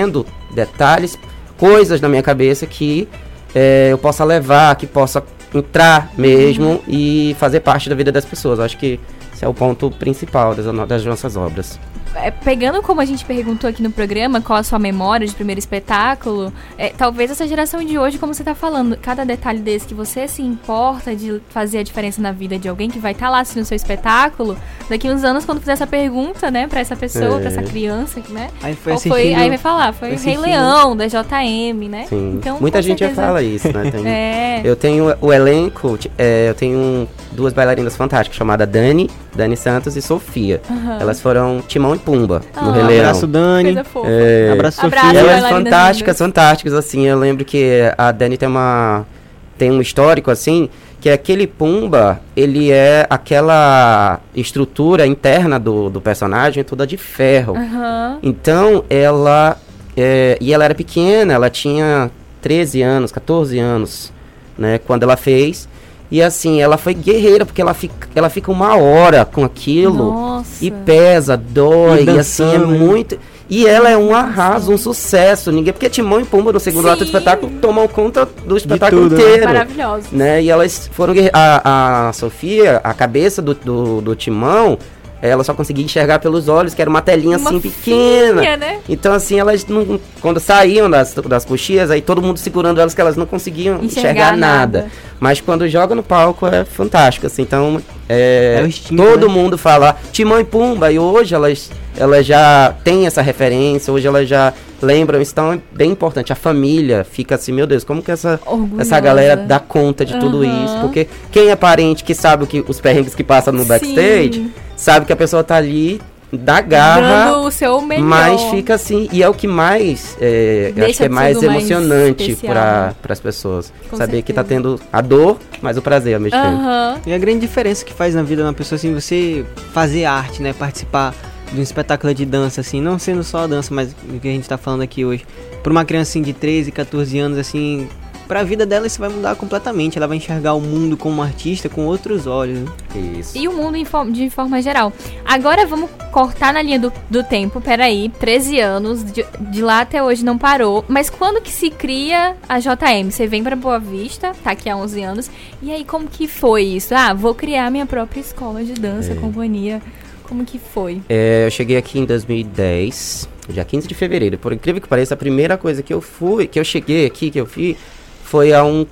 detalhes, coisas na minha cabeça que é, eu possa levar, que possa entrar mesmo uhum. e fazer parte da vida das pessoas. Eu acho que esse é o ponto principal das, das nossas obras. É, pegando como a gente perguntou aqui no programa, qual a sua memória de primeiro espetáculo, é, talvez essa geração de hoje, como você tá falando, cada detalhe desse que você se importa de fazer a diferença na vida de alguém que vai estar tá lá assistindo o seu espetáculo, daqui uns anos, quando fizer essa pergunta, né, pra essa pessoa, é. pra essa criança, né, aí, foi foi, aí vai falar, foi o Rei Leão, da J M, né? Sim, então, muita gente certeza... já fala isso, né? Tem, é. Eu tenho o elenco, é, eu tenho duas bailarinas fantásticas, chamadas Dani, Dani Santos e Sofia. Uhum. Elas foram Timão e Pumba ah. no Rei Leão. Abraço, Dani. É, abraço, Sofia. Abraço, elas fantásticas, fantásticas, assim. Eu lembro que a Dani tem uma tem um histórico, assim, que aquele Pumba, ele é aquela estrutura interna do, do personagem toda de ferro. Uhum. Então, ela... É, e ela era pequena, ela tinha treze anos, catorze anos, né, quando ela fez. E assim, ela foi guerreira, porque ela fica, ela fica uma hora com aquilo. Nossa. E pesa, dói, e, e assim, é muito... E ela é um arraso, um sucesso. Ninguém, porque Timão e Pumba, no segundo Sim. ato do espetáculo, tomam conta do espetáculo tudo, inteiro. Maravilhoso. Né? E elas foram... A, a Sofia, a cabeça do, do, do Timão, ela só conseguia enxergar pelos olhos, que era uma telinha uma assim, pequena. Filha, né? Então, assim, elas não, quando saíam das, das coxias, aí todo mundo segurando elas, que elas não conseguiam enxergar, enxergar nada. nada. Mas quando joga no palco é fantástico, assim. Então, é, é instinto, todo né? mundo fala Timão e Pumba, e hoje elas, elas já têm essa referência, hoje elas já lembram, então é bem importante. A família fica assim, meu Deus, como que essa, essa galera dá conta de uhum. tudo isso? Porque quem é parente que sabe o que, os perrengues que passam no backstage, Sim. sabe que a pessoa tá ali da garra, dando o seu melhor. Mas fica assim, e é o que mais é, eu acho que é mais emocionante para as pessoas. Com saber certeza. que tá tendo a dor, mas o prazer ao mesmo tempo. Uhum. E a grande diferença que faz na vida de uma pessoa, assim, você fazer arte, né, participar de um espetáculo de dança, assim, não sendo só a dança, mas o que a gente tá falando aqui hoje, para uma criança assim, de treze, catorze anos, assim, pra vida dela isso vai mudar completamente. Ela vai enxergar o mundo como artista com outros olhos, né? Isso. E o mundo de forma geral. Agora vamos cortar na linha do, do tempo. Peraí, treze anos, de, de lá até hoje não parou. Mas quando que se cria a J M? Você vem pra Boa Vista, tá aqui há onze anos. E aí, como que foi isso? Ah, vou criar minha própria escola de dança, é. companhia. Como que foi? É, eu cheguei aqui em dois mil e dez, dia quinze de fevereiro. Por incrível que pareça, a primeira coisa que eu fui, que eu cheguei aqui, que eu fiz, foi a um,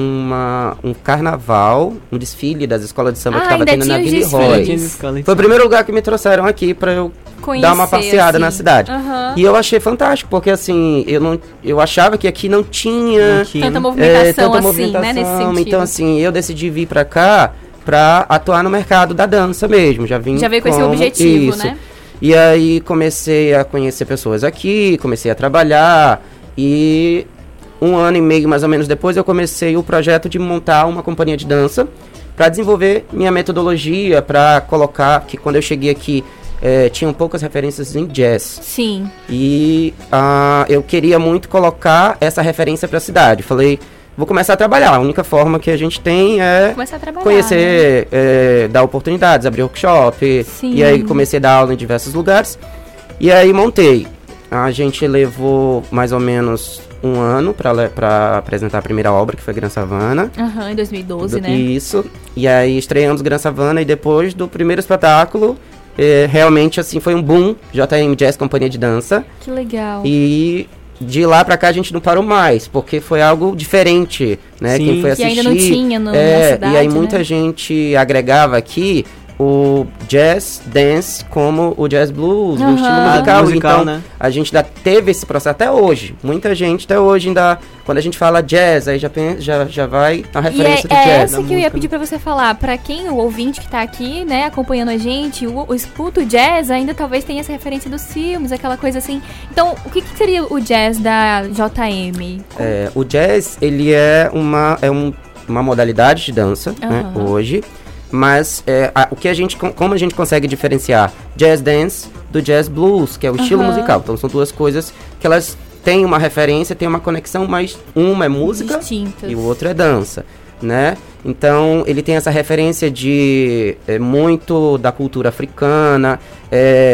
uma, um carnaval, um desfile das escolas de samba ah, que estava tendo na Vila Roy. Foi o primeiro lugar que me trouxeram aqui para eu Conhecer, dar uma passeada assim. na cidade. Uhum. E eu achei fantástico, porque assim, eu, não, eu achava que aqui não tinha, não tinha. tanta movimentação, é, tanta assim, movimentação, né, nesse sentido. Então assim, eu decidi vir para cá para atuar no mercado da dança mesmo. Já vim Já veio com como, esse objetivo, isso. né? E aí comecei a conhecer pessoas aqui, comecei a trabalhar e um ano e meio mais ou menos depois eu comecei o projeto de montar uma companhia de dança para desenvolver minha metodologia, para colocar que quando eu cheguei aqui é, tinham poucas referências em jazz. Sim. E uh, eu queria muito colocar essa referência para a cidade. Falei, vou começar a trabalhar. A única forma que a gente tem é conhecer, né? é, dar oportunidades, abrir workshop. Sim. E aí comecei a dar aula em diversos lugares. E aí montei. A gente levou mais ou menos um ano para apresentar a primeira obra, que foi Gran Savana. Aham, uhum, em dois mil e doze, do, né? Isso. E aí estreamos Gran Savana e depois do primeiro espetáculo, é, realmente assim foi um boom. J M Jazz Companhia de Dança. Que legal. E de lá pra cá a gente não parou mais, porque foi algo diferente, né? Sim. Quem foi assistir... Que ainda não tinha no, é, na cidade, e aí muita né? gente agregava aqui o jazz dance como o jazz blues, uhum. o estilo musical. musical então, né? a gente ainda teve esse processo até hoje. Muita gente até hoje ainda, quando a gente fala jazz, aí já, pensa, já, já vai na referência e é, do é jazz. essa que eu ia pedir pra você falar. Pra quem, o ouvinte que tá aqui, né, acompanhando a gente, o, o escuta o jazz, ainda talvez tenha essa referência dos filmes, aquela coisa assim. Então, o que, que seria o jazz da J M? É, o jazz, ele é uma, é um, uma modalidade de dança, uhum. né, hoje. Mas é, a, o que a gente, como a gente consegue diferenciar jazz dance do jazz blues, que é o uhum. estilo musical. Então são duas coisas que elas têm uma referência, têm uma conexão, mas uma é música distintas. E o outro é dança, né? Então ele tem essa referência de é, muito da cultura africana, é,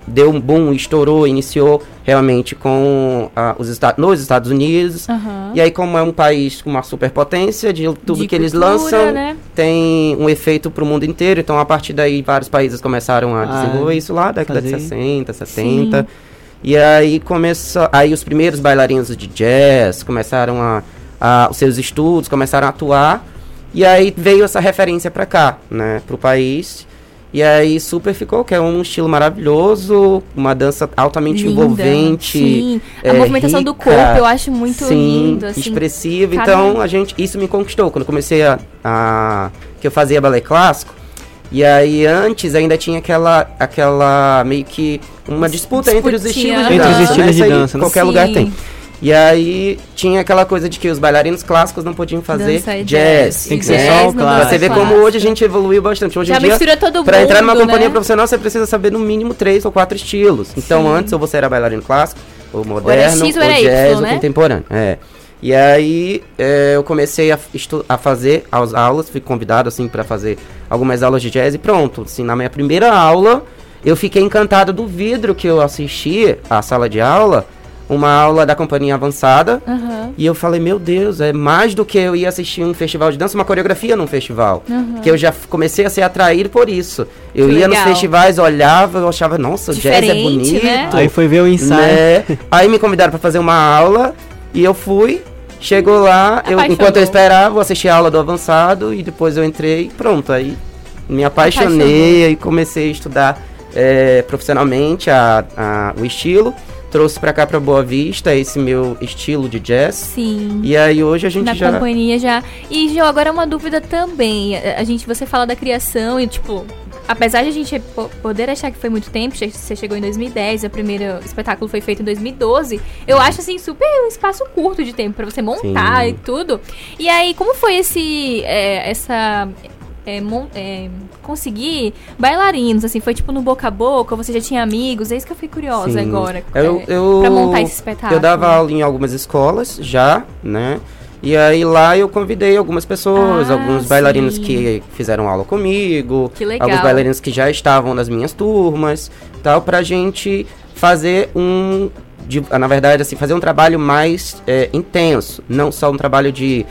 deu um boom, estourou, iniciou realmente com uh, os esta- nos Estados Unidos. Uhum. E aí, como é um país com uma superpotência, de tudo De que eles cultura, lançam, né? tem um efeito pro mundo inteiro. Então, a partir daí, vários países começaram a Ah, desenvolver isso lá, década fazer. de sessenta, setenta. Sim. E aí, começou, aí os primeiros bailarinos de jazz começaram a, a... Os seus estudos começaram a atuar. E aí, veio essa referência para cá, né? Pro país. E aí super ficou, que é um estilo maravilhoso, uma dança altamente Linda, envolvente. sim. A é, movimentação rica, do corpo eu acho muito sim, lindo, assim, expressiva. cada- Então a gente, isso me conquistou. Quando eu comecei a, a que eu fazia balé clássico, e aí antes ainda tinha aquela, aquela meio que uma disputa entre os Disputinha. estilos de Entre os dança. estilos né? de Isso aí dança, né? qualquer Sim. lugar tem. E aí tinha aquela coisa de que os bailarinos clássicos não podiam fazer Dança e jazz. jazz. Tem que ser né? só o Não clássico. Você vê como hoje a gente evoluiu bastante. Hoje Já em dia, mistura todo pra mundo, entrar numa companhia né? profissional, você precisa saber no mínimo três ou quatro estilos. Então, Sim. antes, ou você era bailarino clássico, ou moderno, Ou era X ou era jazz, Y, ou né? contemporâneo. É. E aí, é, eu comecei a, estu- a fazer as aulas, fui convidado, assim, pra fazer algumas aulas de jazz e pronto. Assim, na minha primeira aula, eu fiquei encantado do vidro que eu assisti à sala de aula, uma aula da companhia avançada. Aham. E eu falei, meu Deus, é mais do que eu ia assistir um festival de dança, uma coreografia num festival. Uhum. Que eu já f- comecei a ser atraído por isso. Eu Que ia nos legal. festivais, olhava, eu achava, nossa, o jazz é Diferente, bonito. né? Aí foi ver o ensaio. Né? Aí me convidaram pra fazer uma aula e eu fui. Chegou lá, eu, Apaixonou. enquanto eu esperava, eu assisti a aula do avançado e depois eu entrei, pronto, aí me apaixonei e comecei a estudar é, profissionalmente a, a, o estilo. Trouxe pra cá, pra Boa Vista, esse meu estilo de jazz. Sim. E aí hoje a gente Na já... companhia já. E, Jo, agora uma dúvida também. A, a gente, você fala da criação e, tipo, apesar de a gente po- poder achar que foi muito tempo, che- você chegou em dois mil e dez, o primeiro espetáculo foi feito em dois mil e doze, eu acho, assim, super um espaço curto de tempo pra você montar Sim. e tudo. E aí, como foi esse, é, essa... É, mon- é, conseguir bailarinos, assim, foi tipo no boca a boca, você já tinha amigos, é isso que eu fiquei curiosa Sim. agora, Eu, é, eu, pra montar esse espetáculo. Eu dava aula em algumas escolas já, né? E aí lá eu convidei algumas pessoas, Ah, alguns bailarinos sim. que fizeram aula comigo, Que legal. alguns bailarinos que já estavam nas minhas turmas, tal, pra gente fazer um, de, na verdade, assim, fazer um trabalho mais é, intenso, não só um trabalho de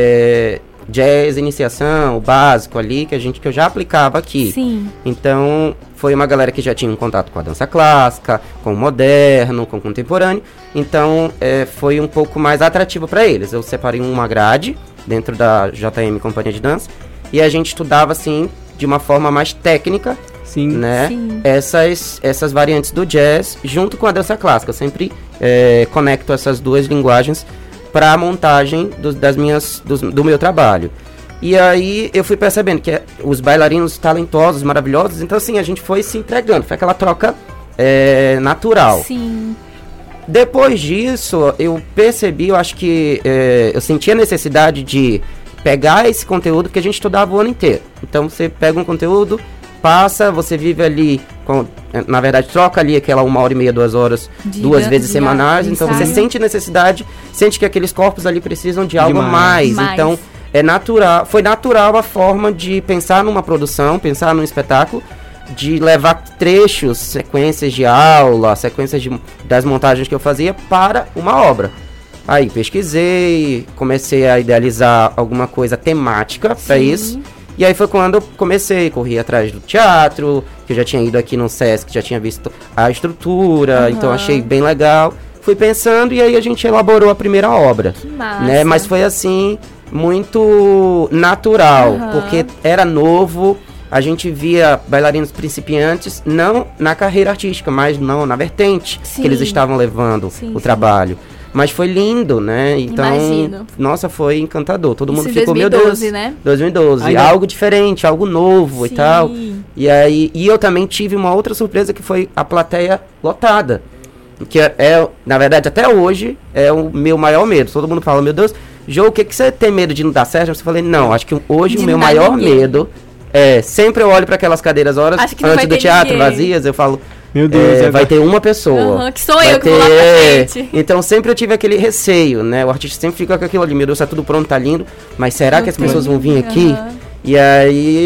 é, jazz, iniciação, o básico ali, que a gente que eu já aplicava aqui. Sim. Então, foi uma galera que já tinha um contato com a dança clássica, com o moderno, com o contemporâneo. Então, é, foi um pouco mais atrativo para eles. Eu separei uma grade dentro da J M Companhia de Dança e a gente estudava, assim, de uma forma mais técnica, Sim. né? Sim. Essas, essas variantes do jazz junto com a dança clássica. Eu sempre é, conecto essas duas linguagens para a montagem dos, das minhas, dos, do meu trabalho. E aí eu fui percebendo que os bailarinos talentosos, maravilhosos, então assim, a gente foi se entregando, foi aquela troca é, natural. Sim. Depois disso, eu percebi, eu acho que é, eu senti a necessidade de pegar esse conteúdo que a gente estudava o ano inteiro. Então você pega um conteúdo, passa, você vive ali, com, na verdade troca ali aquela uma hora e meia, duas horas, De duas dan- vezes de semanais, a- então você ensaio. sente necessidade, sente que aqueles corpos ali precisam de algo mais. mais. Mais. Então é natural, foi natural a forma de pensar numa produção, pensar num espetáculo, de levar trechos, sequências de aula, sequências de, das montagens que eu fazia para uma obra. Aí pesquisei, comecei a idealizar alguma coisa temática para isso. E aí foi quando eu comecei, corri atrás do teatro, que eu já tinha ido aqui no Sesc, já tinha visto a estrutura, Uhum. então achei bem legal. Fui pensando e aí a gente elaborou a primeira obra. Que massa. Né? Mas foi assim, muito natural, Uhum. porque era novo, a gente via bailarinos principiantes, não na carreira artística, mas não na vertente Sim. que eles estavam levando Sim, o sim. trabalho. Mas foi lindo, né? Então, Imagino. nossa, foi encantador. Todo Isso mundo em ficou, dois mil e meu doze, Deus, né? dois mil e doze, Ainda- algo diferente, algo novo Sim. e tal. E aí, e eu também tive uma outra surpresa que foi a plateia lotada. Que é, é, na verdade, até hoje, é o meu maior medo. Todo mundo fala, meu Deus, Jô, o que, que você tem medo de não dar certo? Eu falei, não, acho que hoje De o meu não dar maior ninguém. medo é, sempre eu olho para aquelas cadeiras horas Acho que não vai antes do ter teatro ninguém. vazias, eu falo, Meu Deus, é, agora- vai ter uma pessoa. Aham, que sou vai eu que vou lá pra ter- frente. Então sempre eu tive aquele receio, né? O artista sempre fica com aquilo ali, meu Deus, tá tudo pronto, tá lindo, mas será Não que as tem pessoas vão vir aqui? Aham. E aí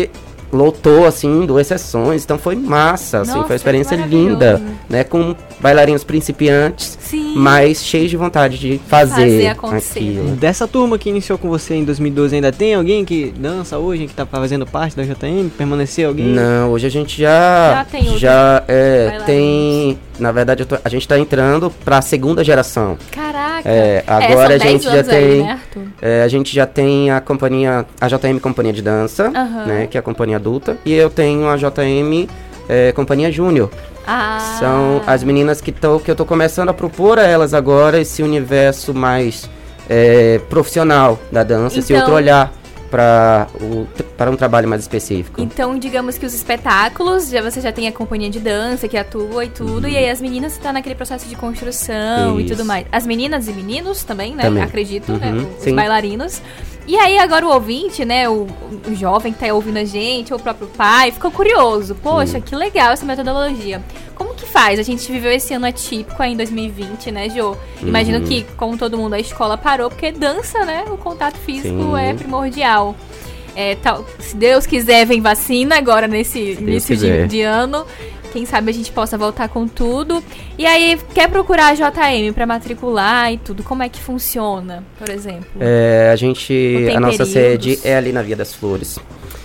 lotou, assim, duas sessões, então foi massa, assim, Nossa, foi uma experiência que linda, né, com bailarinos principiantes, Sim. mas cheios de vontade de fazer, Fazer acontecer. aquilo. Dessa turma que iniciou com você em dois mil e doze, ainda tem alguém que dança hoje, que tá fazendo parte da J M? Permaneceu alguém? Não, hoje a gente já, Já tem outros já é, bailarinos. tem, na verdade, eu tô- a gente tá entrando pra segunda geração. Caraca. É, É, agora são a gente dez já anos aí, tem, né, Arthur? é, a gente já tem a companhia, a J M Companhia de Dança, Aham. né, que é a companhia adulta, e eu tenho a J M é, Companhia Júnior. Ah. São as meninas que, tô, que eu tô começando a propor a elas agora esse universo mais é, profissional da dança, esse Então- outro olhar para para um trabalho mais específico. Então, digamos que os espetáculos, já você já tem a companhia de dança que atua e tudo, e aí as meninas estão naquele processo de construção e Isso. tudo mais. As meninas e meninos também, né? Também. Acredito, né? Uhum, Os sim. bailarinos. E aí agora o ouvinte, né, o, o jovem que tá ouvindo a gente, ou o próprio pai, ficou curioso. Poxa, que legal essa metodologia. Como que faz? A gente viveu esse ano atípico aí em dois mil e vinte, né, Jô? Imagino Uhum. que, como todo mundo, a escola parou, porque dança, né, o contato físico Sim. é primordial. É, tal, se Deus quiser, vem vacina agora nesse início de, quiser. de ano. Quem sabe a gente possa voltar com tudo. E aí, quer procurar a J M pra matricular e tudo? Como é que funciona, por exemplo? É, a Ou gente, tem a nossa períodos? sede é ali na Via das Flores.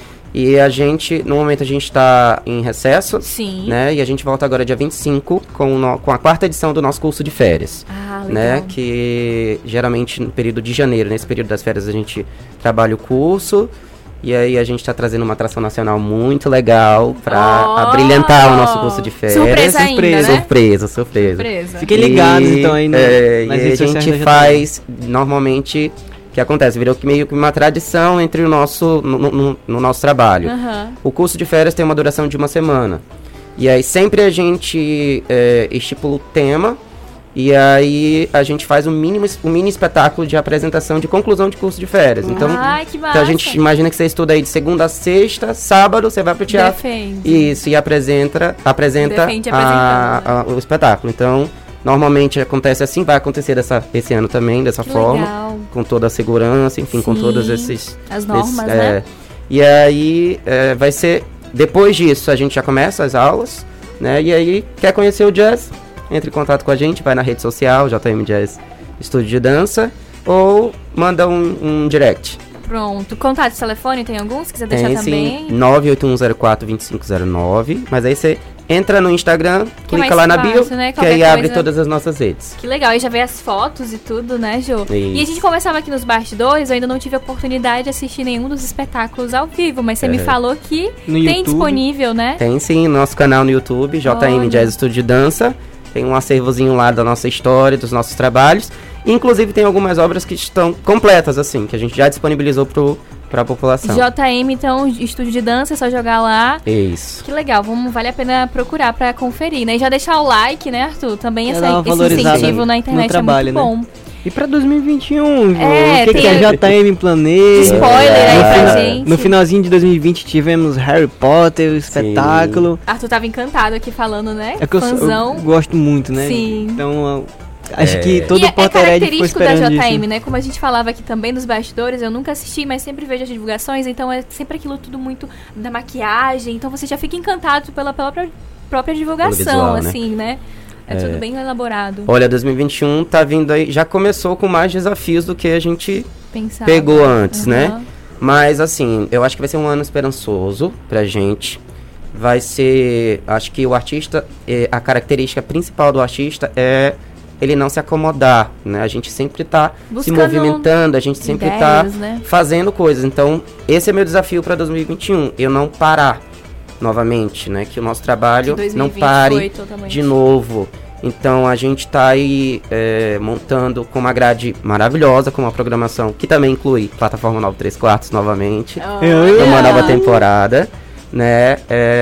E a gente, no momento a gente está em recesso, Sim. né? E a gente volta agora dia vinte e cinco com, o no- com a quarta edição do nosso curso de férias. Ah, né? legal. Que geralmente no período de janeiro, nesse período das férias, a gente trabalha o curso. E aí a gente está trazendo uma atração nacional muito legal para Oh! abrilhantar o nosso curso de férias. Surpresa ainda, né? Surpresa, surpresa. Surpresa. Fiquem ligados, E, então, aí no, é, nas e a redes sociais gente da faz, normalmente, o que acontece? Virou que meio que uma tradição entre o nosso, no, no- no nosso trabalho. Aham. O curso de férias tem uma duração de uma semana. E aí sempre a gente é, estipula o tema. E aí a gente faz um, mínimo, um mini espetáculo de apresentação de conclusão de curso de férias. Então, Ai, que então a gente massa. imagina que você estuda aí de segunda a sexta, sábado você vai pro teatro. Defende. Isso, e apresenta, apresenta Defende a- apresentando, a- o espetáculo. Então, normalmente acontece assim, vai acontecer dessa, esse ano também, dessa Que forma. legal. Com toda a segurança, enfim, com Sim, todos esses... as normas, esses, né? é. E aí é, vai ser... Depois disso, a gente já começa as aulas, né? E aí, quer conhecer o jazz? Entre em contato com a gente, vai na rede social, J M Jazz Estúdio de Dança, ou manda um, um direct. Pronto. Contato de telefone, tem algum? Se quiser deixar Tem também. sim, nove oito um zero quatro, dois cinco zero nove, mas aí você entra no Instagram, Que é clica mais lá na bio, fácil, né? que Qualquer aí abre coisa- todas as nossas redes. Que legal, e já vê as fotos e tudo, né, Jô? E a gente conversava aqui nos bastidores, eu ainda não tive a oportunidade de assistir nenhum dos espetáculos ao vivo, mas você me É. falou que No tem YouTube. disponível, né? Tem sim, no nosso canal no YouTube, J M Olha. Jazz Estúdio de Dança. Tem um acervozinho lá da nossa história, dos nossos trabalhos. Inclusive tem algumas obras que estão completas, assim, que a gente já disponibilizou pro, pra população. J M, então, estúdio de dança, é só jogar lá. Isso. Que legal, vamos, vale a pena procurar pra conferir, né? E já deixar o like, né, Arthur? Também Quer essa, dar uma esse valorizada incentivo na internet no trabalho, é muito bom. né? E pra dois mil e vinte e um, Jô, É, o que, tem que a a- J M planeja? Spoiler aí no pra fina- gente. No finalzinho de dois mil e vinte tivemos Harry Potter, o espetáculo. Arthur tava encantado aqui falando, né? É que eu, sou- Fãzão. eu gosto muito, né? Sim. Então, eu acho É. que todo e é, o é Potterhead ficou característico da esperando J M, isso. né? Como a gente falava aqui também dos bastidores, eu nunca assisti, mas sempre vejo as divulgações, então é sempre aquilo tudo muito da maquiagem, então você já fica encantado pela, pela própria, própria divulgação, visual, né? assim, né? É, É. tudo bem elaborado. Olha, dois mil e vinte e um tá vindo aí, já começou com mais desafios do que a gente Pensava. pegou antes, Aham. né? Mas assim, eu acho que vai ser um ano esperançoso pra gente. Vai ser, acho que o artista, eh, a característica principal do artista é ele não se acomodar, né? A gente sempre tá se Buscando movimentando, a gente sempre tá ideias, né? fazendo coisas. Então, esse é meu desafio para dois mil e vinte e um, eu não parar novamente, né? Que o nosso trabalho Que dois mil e não vinte pare foi totalmente. de novo. Então a gente tá aí é, montando com uma grade maravilhosa, com uma programação que também inclui plataforma nove três quartos novamente, Olha! uma nova temporada, né?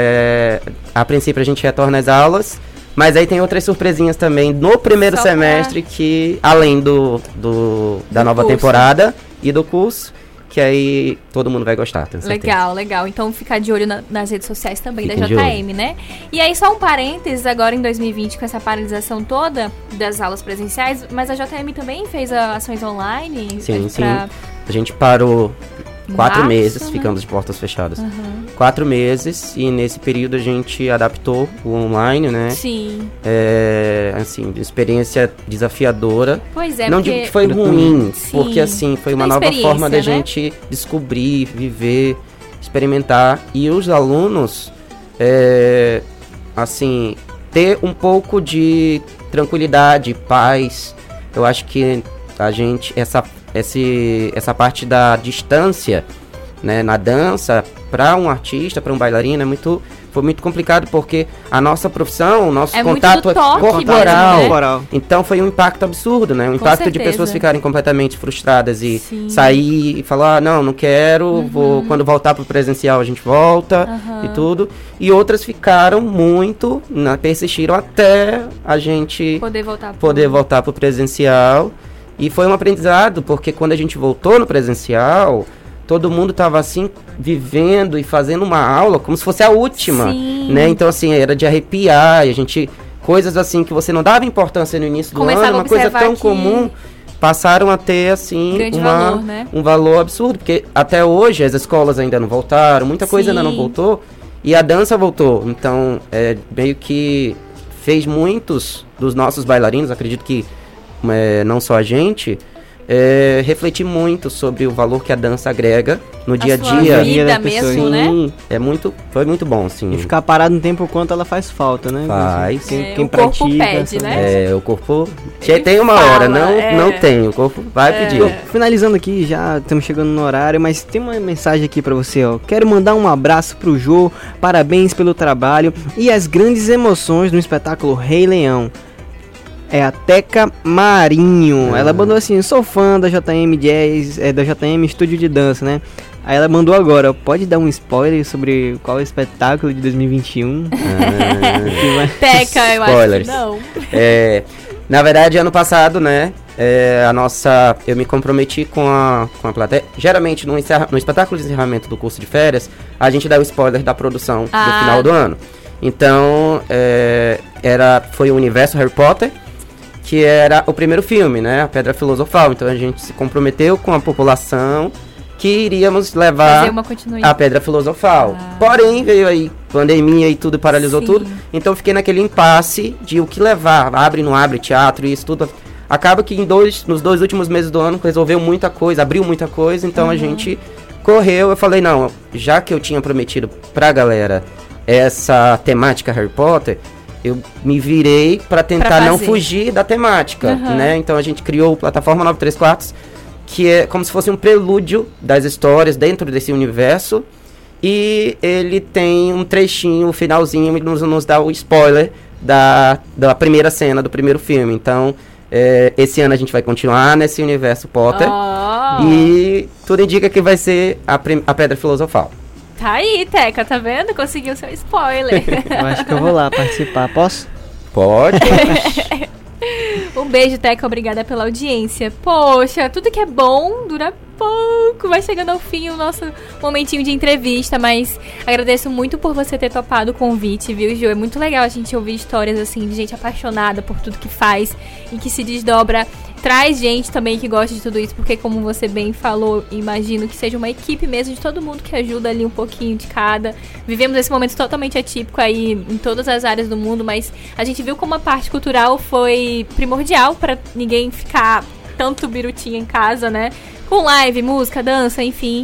É, a princípio a gente retorna às aulas, mas aí tem outras surpresinhas também no primeiro Só pra- semestre que, além do, do da Do nova curso. temporada e do curso, que aí todo mundo vai gostar, tenho certeza. Legal, legal. Então ficar de olho na- nas redes sociais também Fiquem da de J M, né? E aí só um parênteses, agora em dois mil e vinte, com essa paralisação toda das aulas presenciais, mas a J M também fez ah, ações online? Sim, eh, sim. pra- A gente parou quatro Março, meses, né? ficamos de portas fechadas. Uhum. quatro meses, e nesse período a gente adaptou o online, né? Sim. É, assim, experiência desafiadora. Pois é, Não porque... digo que foi ruim, Sim. porque assim, foi uma nova forma da né? gente descobrir, viver, experimentar. E os alunos, é, assim, ter um pouco de tranquilidade, paz. Eu acho que a gente, essa, esse, essa parte da distância, né, na dança, para um artista, para um bailarino, é muito, foi muito complicado, porque a nossa profissão, o nosso é contato é corporal. Mesmo, né? Então foi um impacto absurdo, né? Um Com impacto certeza. de pessoas ficarem completamente frustradas e Sim. sair e falar, ah, não, não quero, Uhum. vou, quando voltar pro presencial a gente volta Uhum. e tudo. E outras ficaram muito, né, persistiram até a gente Poder voltar pro... poder voltar pro presencial. E foi um aprendizado, porque quando a gente voltou no presencial, todo mundo tava assim, vivendo e fazendo uma aula como se fosse a última, Sim. né? Então, assim, era de arrepiar, e a gente... Coisas assim que você não dava importância no início do Começava ano, a uma coisa observar tão que- comum, passaram a ter, assim, Grande uma, valor, né? um valor absurdo, porque até hoje as escolas ainda não voltaram, muita coisa ainda não Sim. voltou, e a dança voltou. Então, é, meio que fez muitos dos nossos bailarinos, acredito que é, não só a gente, é, refletir muito sobre o valor que a dança agrega no A dia a sua dia. vida das pessoas. mesmo, né? Sim, é muito, foi muito bom, sim. E ficar parado no tempo o quanto ela faz falta, né? Faz. Quem, É, quem o corpo pratica, pede, essa- né? É, o corpo Ele tem uma fala, hora, não, é. não tem, o corpo vai É. pedir. Finalizando aqui, já estamos chegando no horário, mas tem uma mensagem aqui pra você, ó. Quero mandar um abraço pro Jô, parabéns pelo trabalho e as grandes emoções no espetáculo Rei Leão. É a Teca Marinho. Ah. Ela mandou assim: sou fã da J M Jazz, é, da J M Estúdio de Dança, né? Aí ela mandou agora, pode dar um spoiler sobre qual é o espetáculo de dois mil e vinte e um? Que vai- Teca, eu Spoilers. acho que não. É, na verdade, ano passado, né, é, a nossa, eu me comprometi com a, com a plateia. Geralmente, no, encerra, no espetáculo de encerramento do curso de férias, a gente dá o spoiler da produção Ah. do final do ano. Então, é, era, foi o universo Harry Potter, que era o primeiro filme, né, a Pedra Filosofal. Então, a gente se comprometeu com a população que iríamos levar Fazer uma continuidade. a Pedra Filosofal. Ah. Porém, veio aí pandemia e tudo, paralisou Sim. tudo. Então, fiquei naquele impasse de o que levar. Abre, não abre, teatro, isso tudo. Acaba que em dois, nos dois últimos meses do ano resolveu muita coisa, abriu muita coisa. Então, Uhum. a gente correu. Eu falei, não, já que eu tinha prometido pra galera essa temática Harry Potter, eu me virei pra tentar Pra não fazer. fugir da temática, Uhum. né? Então a gente criou a plataforma nove três quartos, que é como se fosse um prelúdio das histórias dentro desse universo. E ele tem um trechinho, um finalzinho, e nos, nos dá o spoiler da, da primeira cena do primeiro filme. Então, é, esse ano a gente vai continuar nesse universo Potter. Oh. E tudo indica que vai ser a, prim- a Pedra Filosofal. Tá aí, Teca, tá vendo? Conseguiu seu spoiler. Eu acho que eu vou lá participar, posso? Pode. Um beijo, Teca, obrigada pela audiência. Poxa, tudo que é bom dura pouco. Vai chegando ao fim o nosso momentinho de entrevista, mas agradeço muito por você ter topado o convite, viu, Ju? É muito legal a gente ouvir histórias assim de gente apaixonada por tudo que faz e que se desdobra. Traz gente também que gosta de tudo isso, porque como você bem falou, imagino que seja uma equipe mesmo de todo mundo que ajuda ali um pouquinho de cada. Vivemos esse momento totalmente atípico aí em todas as áreas do mundo, mas a gente viu como a parte cultural foi primordial para ninguém ficar tanto birutinha em casa, né? Com live, música, dança, enfim.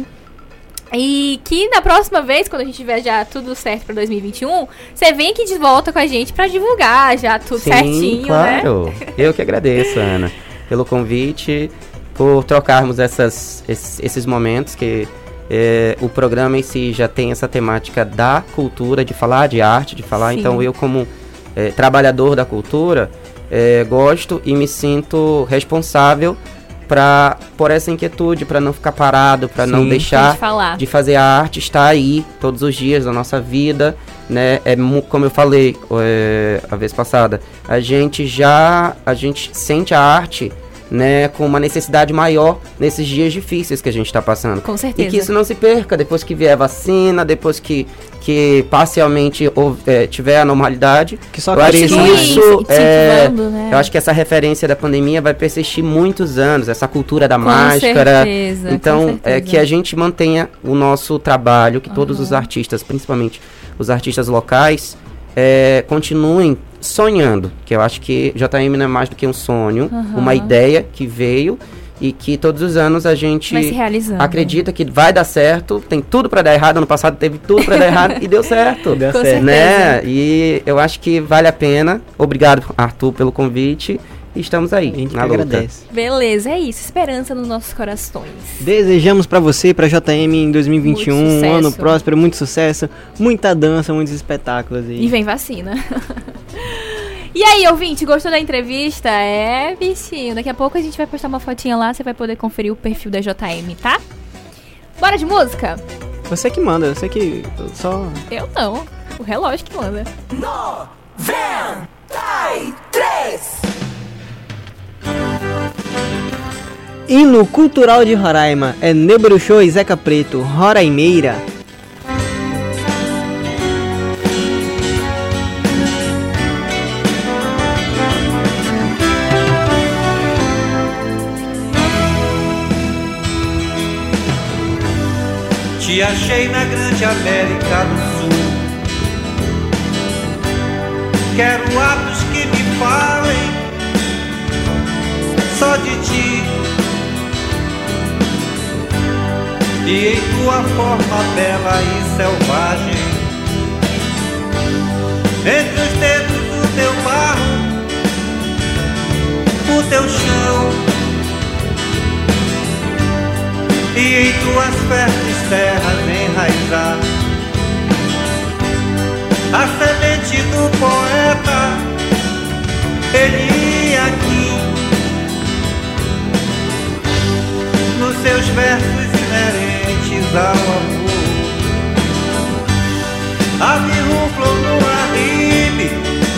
E que na próxima vez, quando a gente tiver já tudo certo para dois mil e vinte e um, você vem aqui de volta com a gente para divulgar já tudo Sim, certinho, claro. né? Eu que agradeço, Ana, pelo convite, por trocarmos essas, esses, esses momentos que é, o programa em si já tem essa temática da cultura, de falar de arte, de falar. Sim. Então eu, como é, trabalhador da cultura, é, gosto e me sinto responsável pra, por essa inquietude, para não ficar parado, para não Sim. deixar Pode falar. de fazer a arte estar aí todos os dias da nossa vida, né? É mu- como eu falei é, a vez passada, a gente já a gente sente a arte, né, com uma necessidade maior nesses dias difíceis que a gente está passando. Com certeza. E que isso não se perca depois que vier a vacina, depois que que parcialmente ou, é, tiver anormalidade, que só eu acho que isso, é, né? eu acho que essa referência da pandemia vai persistir muitos anos, essa cultura da com máscara. Certeza, então, com certeza. é que a gente mantenha o nosso trabalho, que Uhum. todos os artistas, principalmente os artistas locais, é, continuem sonhando, que eu acho que J M não é mais do que um sonho, Uhum. uma ideia que veio e que todos os anos a gente Vai se realizando. acredita que vai dar certo, tem tudo pra dar errado, ano passado teve tudo pra dar errado e deu certo, Deu Com certo. né? E eu acho que vale a pena. Obrigado, Arthur, pelo convite. E estamos aí, A gente na que luta. agradece. Beleza, é isso. Esperança nos nossos corações. Desejamos pra você, pra J M em dois mil e vinte e um, Muito um sucesso. ano próspero, muito sucesso, muita dança, muitos espetáculos. E, E vem vacina. E aí, ouvinte, gostou da entrevista? É, bichinho. Daqui a pouco a gente vai postar uma fotinha lá, você vai poder conferir o perfil da J M, tá? Bora de música? Você que manda, você que só... Eu não. O relógio que manda. noventa e três. Hino Cultural de Roraima é Nebruxô e Zeca Preto, Roraimeira. Te achei na grande América do Sul. Quero atos que me falem só de ti e em tua forma bela e selvagem. Entre os dedos do teu barro, o teu chão, e em tuas férteis terras enraizar a semente do poeta, ele ia aqui nos seus versos inerentes ao amor. Abre um flor no arribe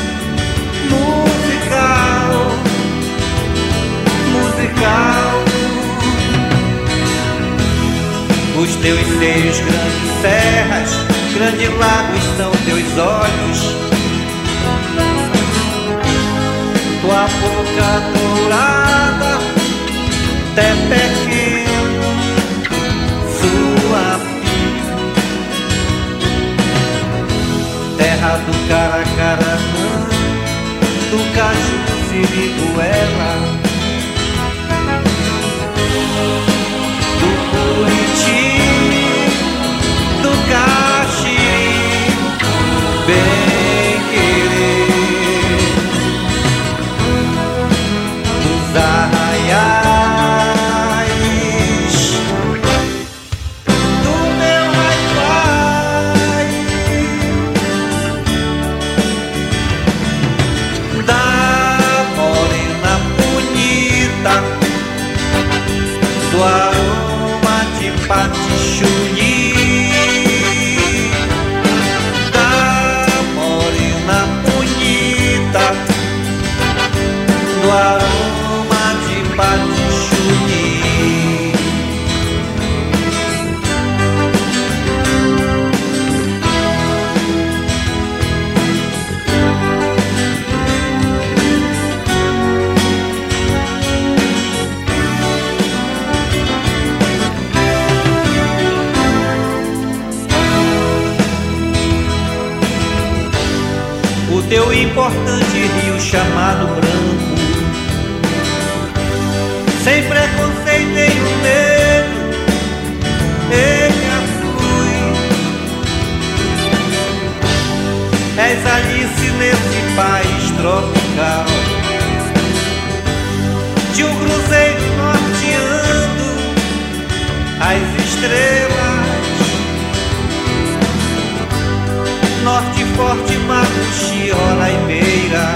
musical, musical. Os teus seios, grandes serras, grandes lagos são teus olhos. Tua boca dourada, até pequeno, sua filha. Terra do Caracaranã, do Caju, Siriguela, do Buriti, do Caxiri, bem querer, dos arraiais do meu Wi-Fi, da morena bonita, do aroma de patichuli, da morena bonita, do aroma de patichuli. O teu importante rio chamado Branco, sem preconceito nenhum medo, ele aflui. És Alice nesse país tropical, de um cruzeiro norteando as estrelas. Norte forte, Mapuxi, Roraimeira,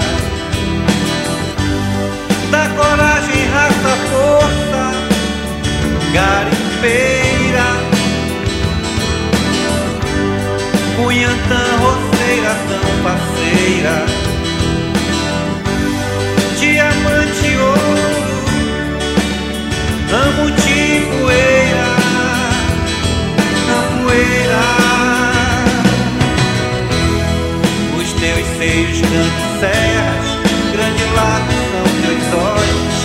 da coragem, raça, força, garimpeira, Cunhantã, roceira, tão parceira, diamante, ouro, amo de poeira, a poeira. seios, grandes serras, grandes lagos são teus olhos.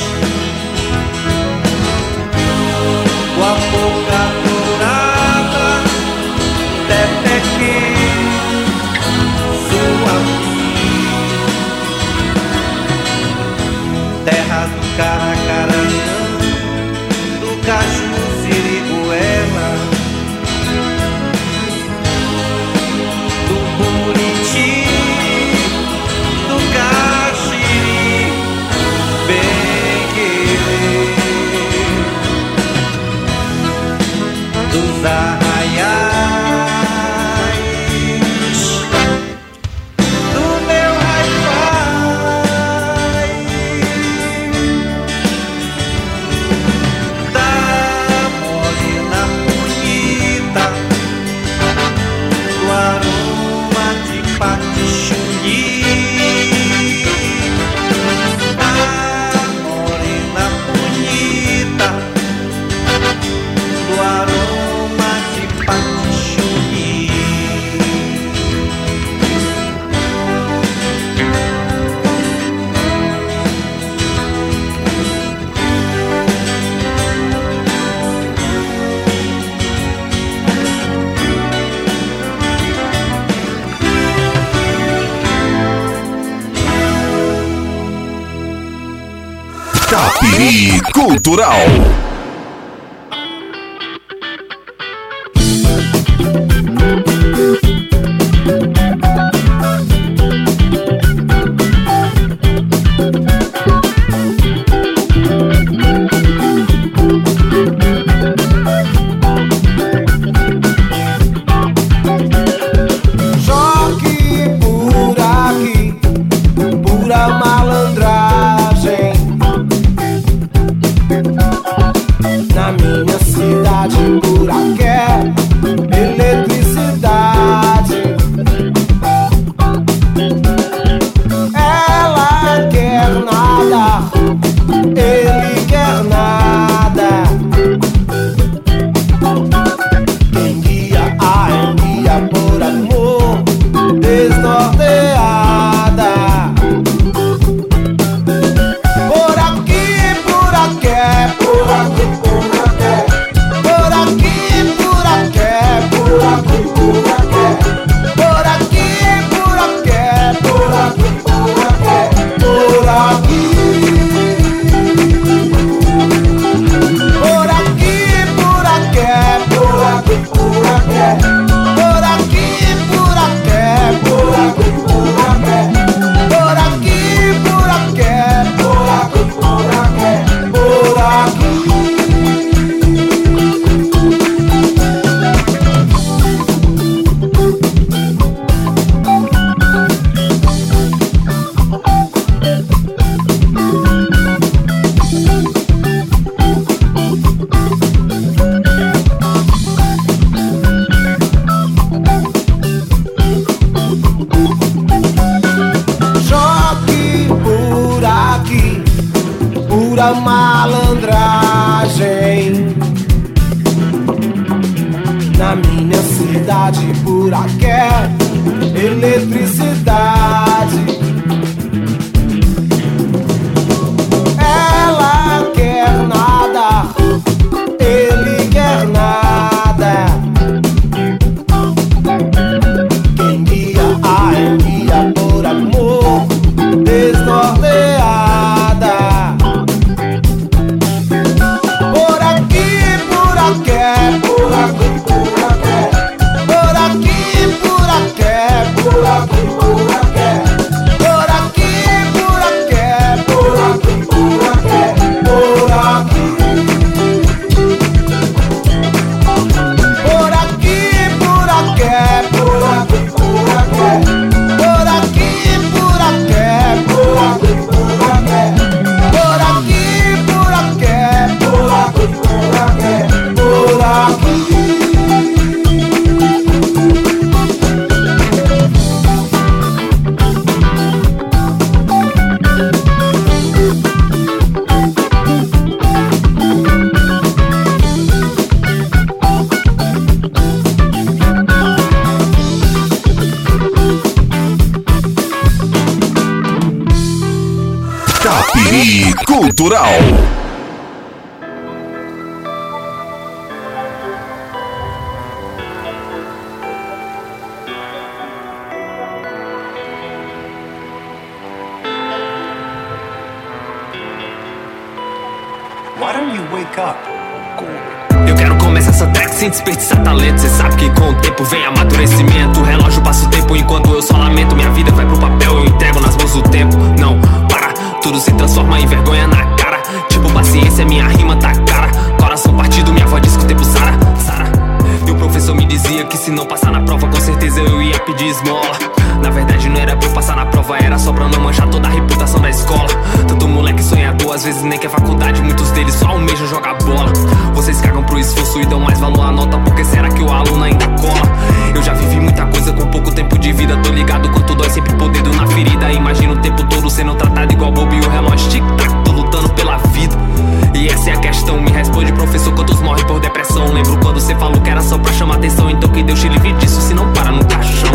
Tua boca dourada, tepeque, sua terra do Caracaranã, do Caju, Siriguela, do Buriti, do Caxiri, Benguele, dos arraiais, do meu hi-fi, da morena bonita, do aroma de patichuli, da morena bonita, do aroma de patichuli. Tapiri Cultural. Choque por aqui, pura malandragem. Na minha cidade pura quer eletricidade. Ela quer nada, ele quer nada. Quem guia a enguia por amor, desnorteada. Por aqui, por aqui, por aqui, por aqui. Por aqui, por aqui, por aqui, por aqui. Por aqui, por aqui, por aqui, por aqui. Por aqui. Por aqui, por aqui, por aqui, por aqui. Por aqui, por aqui, por aqui, por aqui. Por aqui, por aqui, por aqui, por aqui. Por aqui. Choque por aqui, pura malandragem. Na minha cidade pura quer eletricidade. Ela quer nada, ele quer nada. Quem guia a enguia por amor, desnorteada. Por aqui, por aqui, por aqui, por aqui. Por aqui, por aqui, por aqui, por aqui. Tapiri Cultural. Why don't you wake up? Eu quero começar essa track sem desperdiçar talento. Cê sabe que com o tempo vem amadurecimento. O relógio passa o tempo enquanto eu só lamento. Minha vida vai pro papel, eu entrego nas mãos do tempo. Não, para, tudo se transforma em vergonha na cara. Tipo paciência, minha rima tá cara. Coração partido, minha avó diz que o tempo sara, sara. E o professor me dizia que se não passar na prova, com certeza eu ia pedir esmola. Na verdade não era pra eu passar na prova, era só pra não manchar toda a reputação da escola. Tanto moleque sonhador, às vezes nem quer faculdade, muitos deles só almejam jogar bola. Vocês cagam pro esforço e dão mais valor à nota, porque será que o aluno ainda cola? Eu já vivi muita coisa com pouco tempo de vida, tô ligado quanto dói sempre pôr dedo na ferida. Imagina o tempo todo sendo tratado igual bobo e o relógio tic-tac, tô lutando pela vida. E essa é a questão, me responde professor, quantos morrem por depressão? Lembro quando cê falou que era só pra chamar atenção, então que Deus te livre disso, se não para no caixão.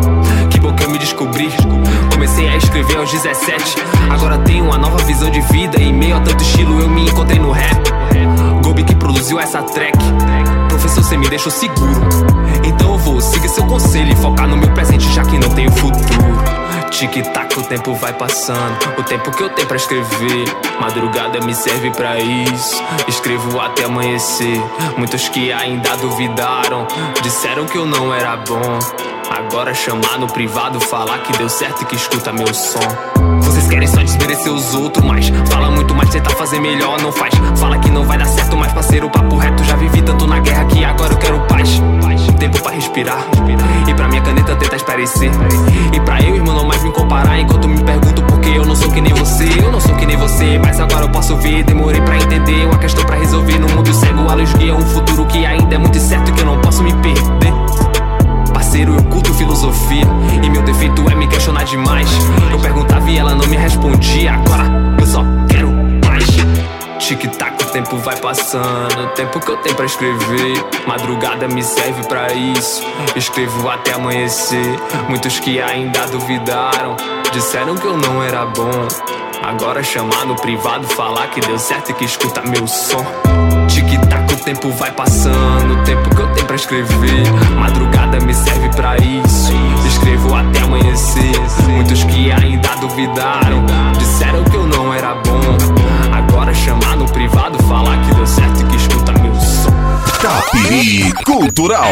Que bom que eu me descobri, comecei a escrever aos dezessete. Agora tenho uma nova visão de vida, em meio a tanto estilo eu me encontrei no rap. Gobi que produziu essa track, professor cê me deixou seguro, então eu vou seguir seu conselho e focar no meu presente já que não tenho futuro. Tic-tac, o tempo vai passando, o tempo que eu tenho pra escrever. Madrugada me serve pra isso, escrevo até amanhecer. Muitos que ainda duvidaram, disseram que eu não era bom. Agora chamar no privado, falar que deu certo e que escuta meu som. Vocês querem só desmerecer os outros, mas fala muito mais, tentar fazer melhor, não faz. Fala que não vai dar certo, mas parceiro, papo reto. Já vivi tanto na guerra que agora eu quero paz. Tempo pra respirar, e pra minha caneta tentar esparecer. E pra eu, irmão, não mais me comparar, enquanto me pergunto por que eu não sou que nem você. Eu não sou que nem você, mas agora eu posso ver. Demorei pra entender, uma questão pra resolver. No mundo cego, a luz guia um futuro que ainda é muito incerto, que eu não posso me perder. Parceiro, eu curto filosofia, e meu defeito é me questionar demais. Eu perguntava e ela não me respondia, agora eu só quero mais. Tic-tac, o tempo vai passando, o tempo que eu tenho pra escrever. Madrugada me serve pra isso, escrevo até amanhecer. Muitos que ainda duvidaram, disseram que eu não era bom. Agora chamar no privado, falar que deu certo e que escuta meu som. Tic-tac, o tempo vai passando, o tempo que eu tenho pra escrever. Madrugada me serve pra isso, escrevo até amanhecer. Muitos que ainda duvidaram, disseram que eu não era bom. Agora chamar no privado, falar que deu certo e que escuta meu som. Tapiri Cultural.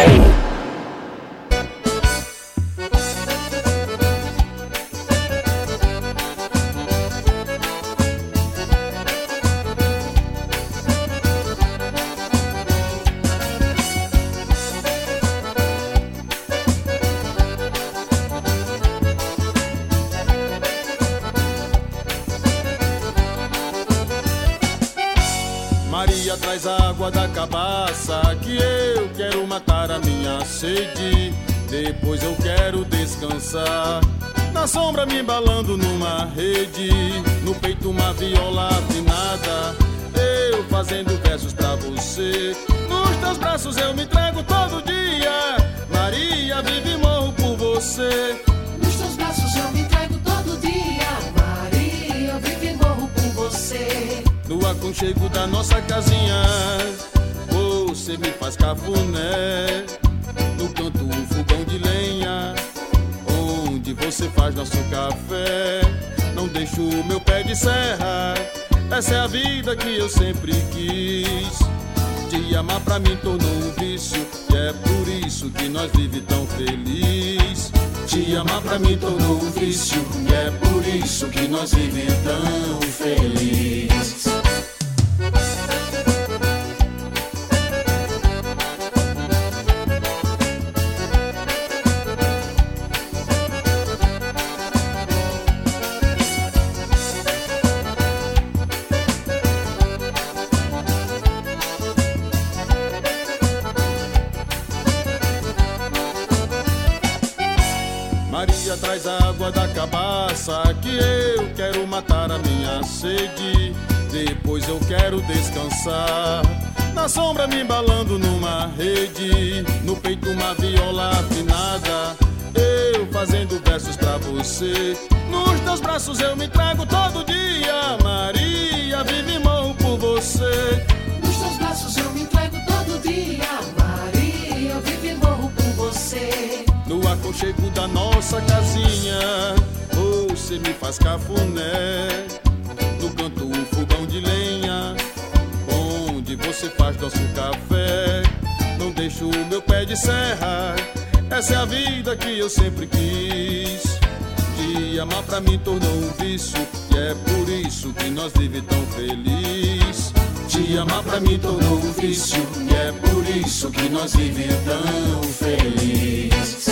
Maria, traz a água da cabaça, que eu quero matar a minha sede. Depois eu quero descansar, na sombra me embalando numa rede. No peito uma viola afinada, eu fazendo versos pra você. Nos teus braços eu me entrego todo dia, Maria, vivo e morro por você. Nos teus braços eu me entrego todo dia, Maria, vivo e morro por você. No aconchego da nossa casinha, você me faz cafuné. No canto um fogão de lenha, onde você faz nosso café. Não deixo o meu pé de serra, essa é a vida que eu sempre quis. Te amar pra mim tornou um vício, e é por isso que nós vive tão feliz. Te amar pra mim tornou um vício, e é por isso que nós vive tão feliz. Maria, traz a água da cabaça, que eu quero matar a minha sede. Depois eu quero descansar, na sombra me embalando numa rede. No peito uma viola afinada, eu fazendo versos pra pra você. Nos teus braços eu me entrego todo dia, Maria, vivo e morro por você. Nos teus braços eu me entrego todo dia, Maria, vivo e morro por você. No aconchego da nossa casinha, você me faz cafuné. No canto um fogão de lenha, onde você faz nosso café. Não deixo o meu pé de serra, essa é a vida que eu sempre quis. De amar pra mim tornou um vício, e é por isso que nós vivemos tão feliz. De amar pra mim tornou um vício, e é por isso que nós vivemos tão feliz.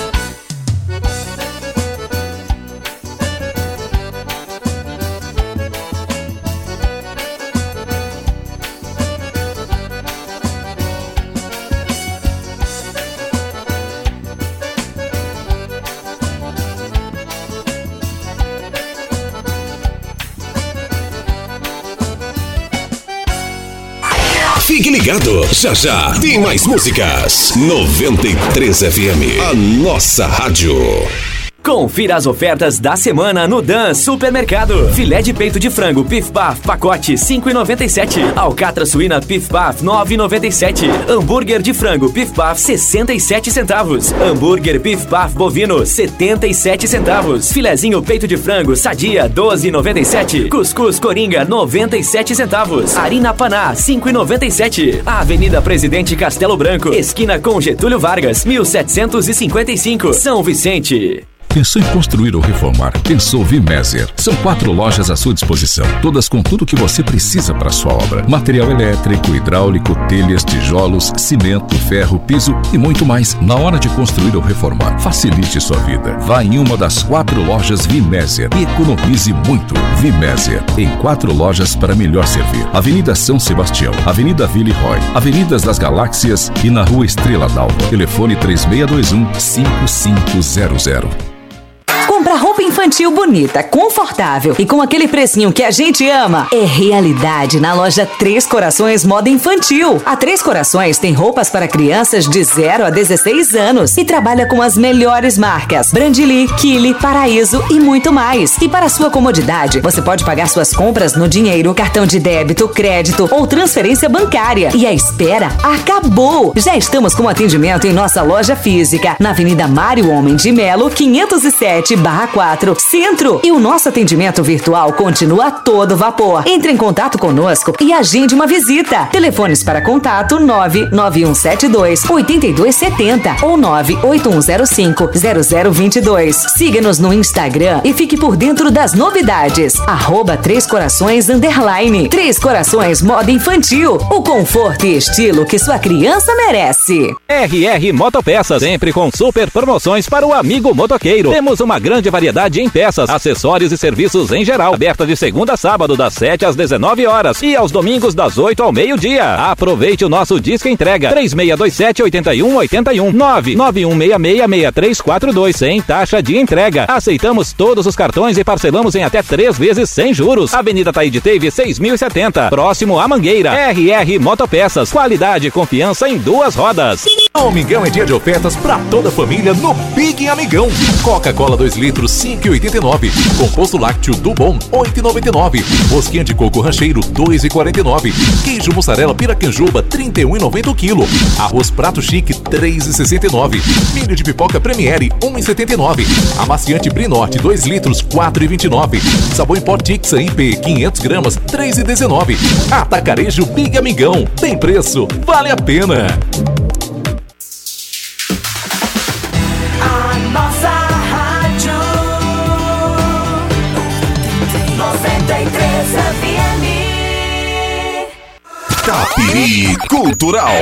Fique ligado, já já tem mais músicas. noventa e três F M, a nossa rádio. Confira as ofertas da semana no Dan Supermercado. Filé de peito de frango Pif Paf pacote cinco reais e noventa e sete centavos. Alcatra suína Pif Paf nove reais e noventa e sete centavos. Hambúrguer de frango Pif Paf sessenta e sete centavos. Hambúrguer Pif Paf bovino setenta e sete centavos. Filezinho peito de frango Sadia doze reais e noventa e sete centavos. Cuscuz Coringa noventa e sete centavos. Harina Paná cinco reais e noventa e sete centavos. Avenida Presidente Castelo Branco, esquina com Getúlio Vargas, mil setecentos e cinquenta e cinco, São Vicente. Pensou em construir ou reformar? Pensou Vimeser. São quatro lojas à sua disposição, todas com tudo que você precisa para sua obra. Material elétrico, hidráulico, telhas, tijolos, cimento, ferro, piso e muito mais. Na hora de construir ou reformar, facilite sua vida. Vá em uma das quatro lojas Vimeser e economize muito. Vimeser, em quatro lojas para melhor servir. Avenida São Sebastião, Avenida Villeroy, Avenidas das Galáxias e na Rua Estrela d'Alva. Telefone três seis dois um, cinco cinco zero zero. Comprar roupa infantil bonita, confortável e com aquele precinho que a gente ama é realidade na loja Três Corações Moda Infantil. A Três Corações tem roupas para crianças de zero a dezesseis anos e trabalha com as melhores marcas Brandili, Kili, Paraíso e muito mais. E para sua comodidade, você pode pagar suas compras no dinheiro, cartão de débito, crédito ou transferência bancária. E a espera acabou! Já estamos com atendimento em nossa loja física, na Avenida Mário Homem de Melo, quinhentos e sete barra quatro, Centro. E o nosso atendimento virtual continua a todo vapor. Entre em contato conosco e agende uma visita. Telefones para contato nove nove um sete dois, oito dois sete zero ou nove oito um zero cinco, zero zero dois dois. Siga-nos no Instagram e fique por dentro das novidades. Arroba Três Corações Underline. Três Corações Moda Infantil. O conforto e estilo que sua criança merece. R R Motopeças, sempre com super promoções para o amigo motoqueiro. Temos uma grande variedade em peças, acessórios e serviços em geral. Aberta de segunda a sábado, das sete às dezenove horas e aos domingos das oito ao meio-dia. Aproveite o nosso disco entrega três seis dois sete, oito um oito um, nove nove um seis seis, seis três quatro dois, sem taxa de entrega. Aceitamos todos os cartões e parcelamos em até três vezes sem juros. Avenida Taíde Teve seis mil e setenta, próximo à Mangueira. R R Motopeças, qualidade e confiança em duas rodas. O Amigão é dia de ofertas para toda a família no Big Amigão. Coca-Cola dois litros, cinco reais e oitenta e nove centavos. Composto lácteo do Bom, oito reais e noventa e nove centavos. Rosquinha de coco rancheiro, dois reais e quarenta e nove centavos. Queijo mussarela piracanjuba, trinta e um reais e noventa centavos o quilo. Arroz prato chique, três reais e sessenta e nove centavos. Milho de pipoca Premiere, um real e setenta e nove centavos. Amaciante Brinorte, dois litros, quatro reais e vinte e nove centavos. Sabão em pó Tixa I P, quinhentas gramas, três reais e dezenove centavos. Atacarejo Big Amigão. Tem preço, vale a pena. Nossa rádio noventa e três F M. Tapiri Cultural.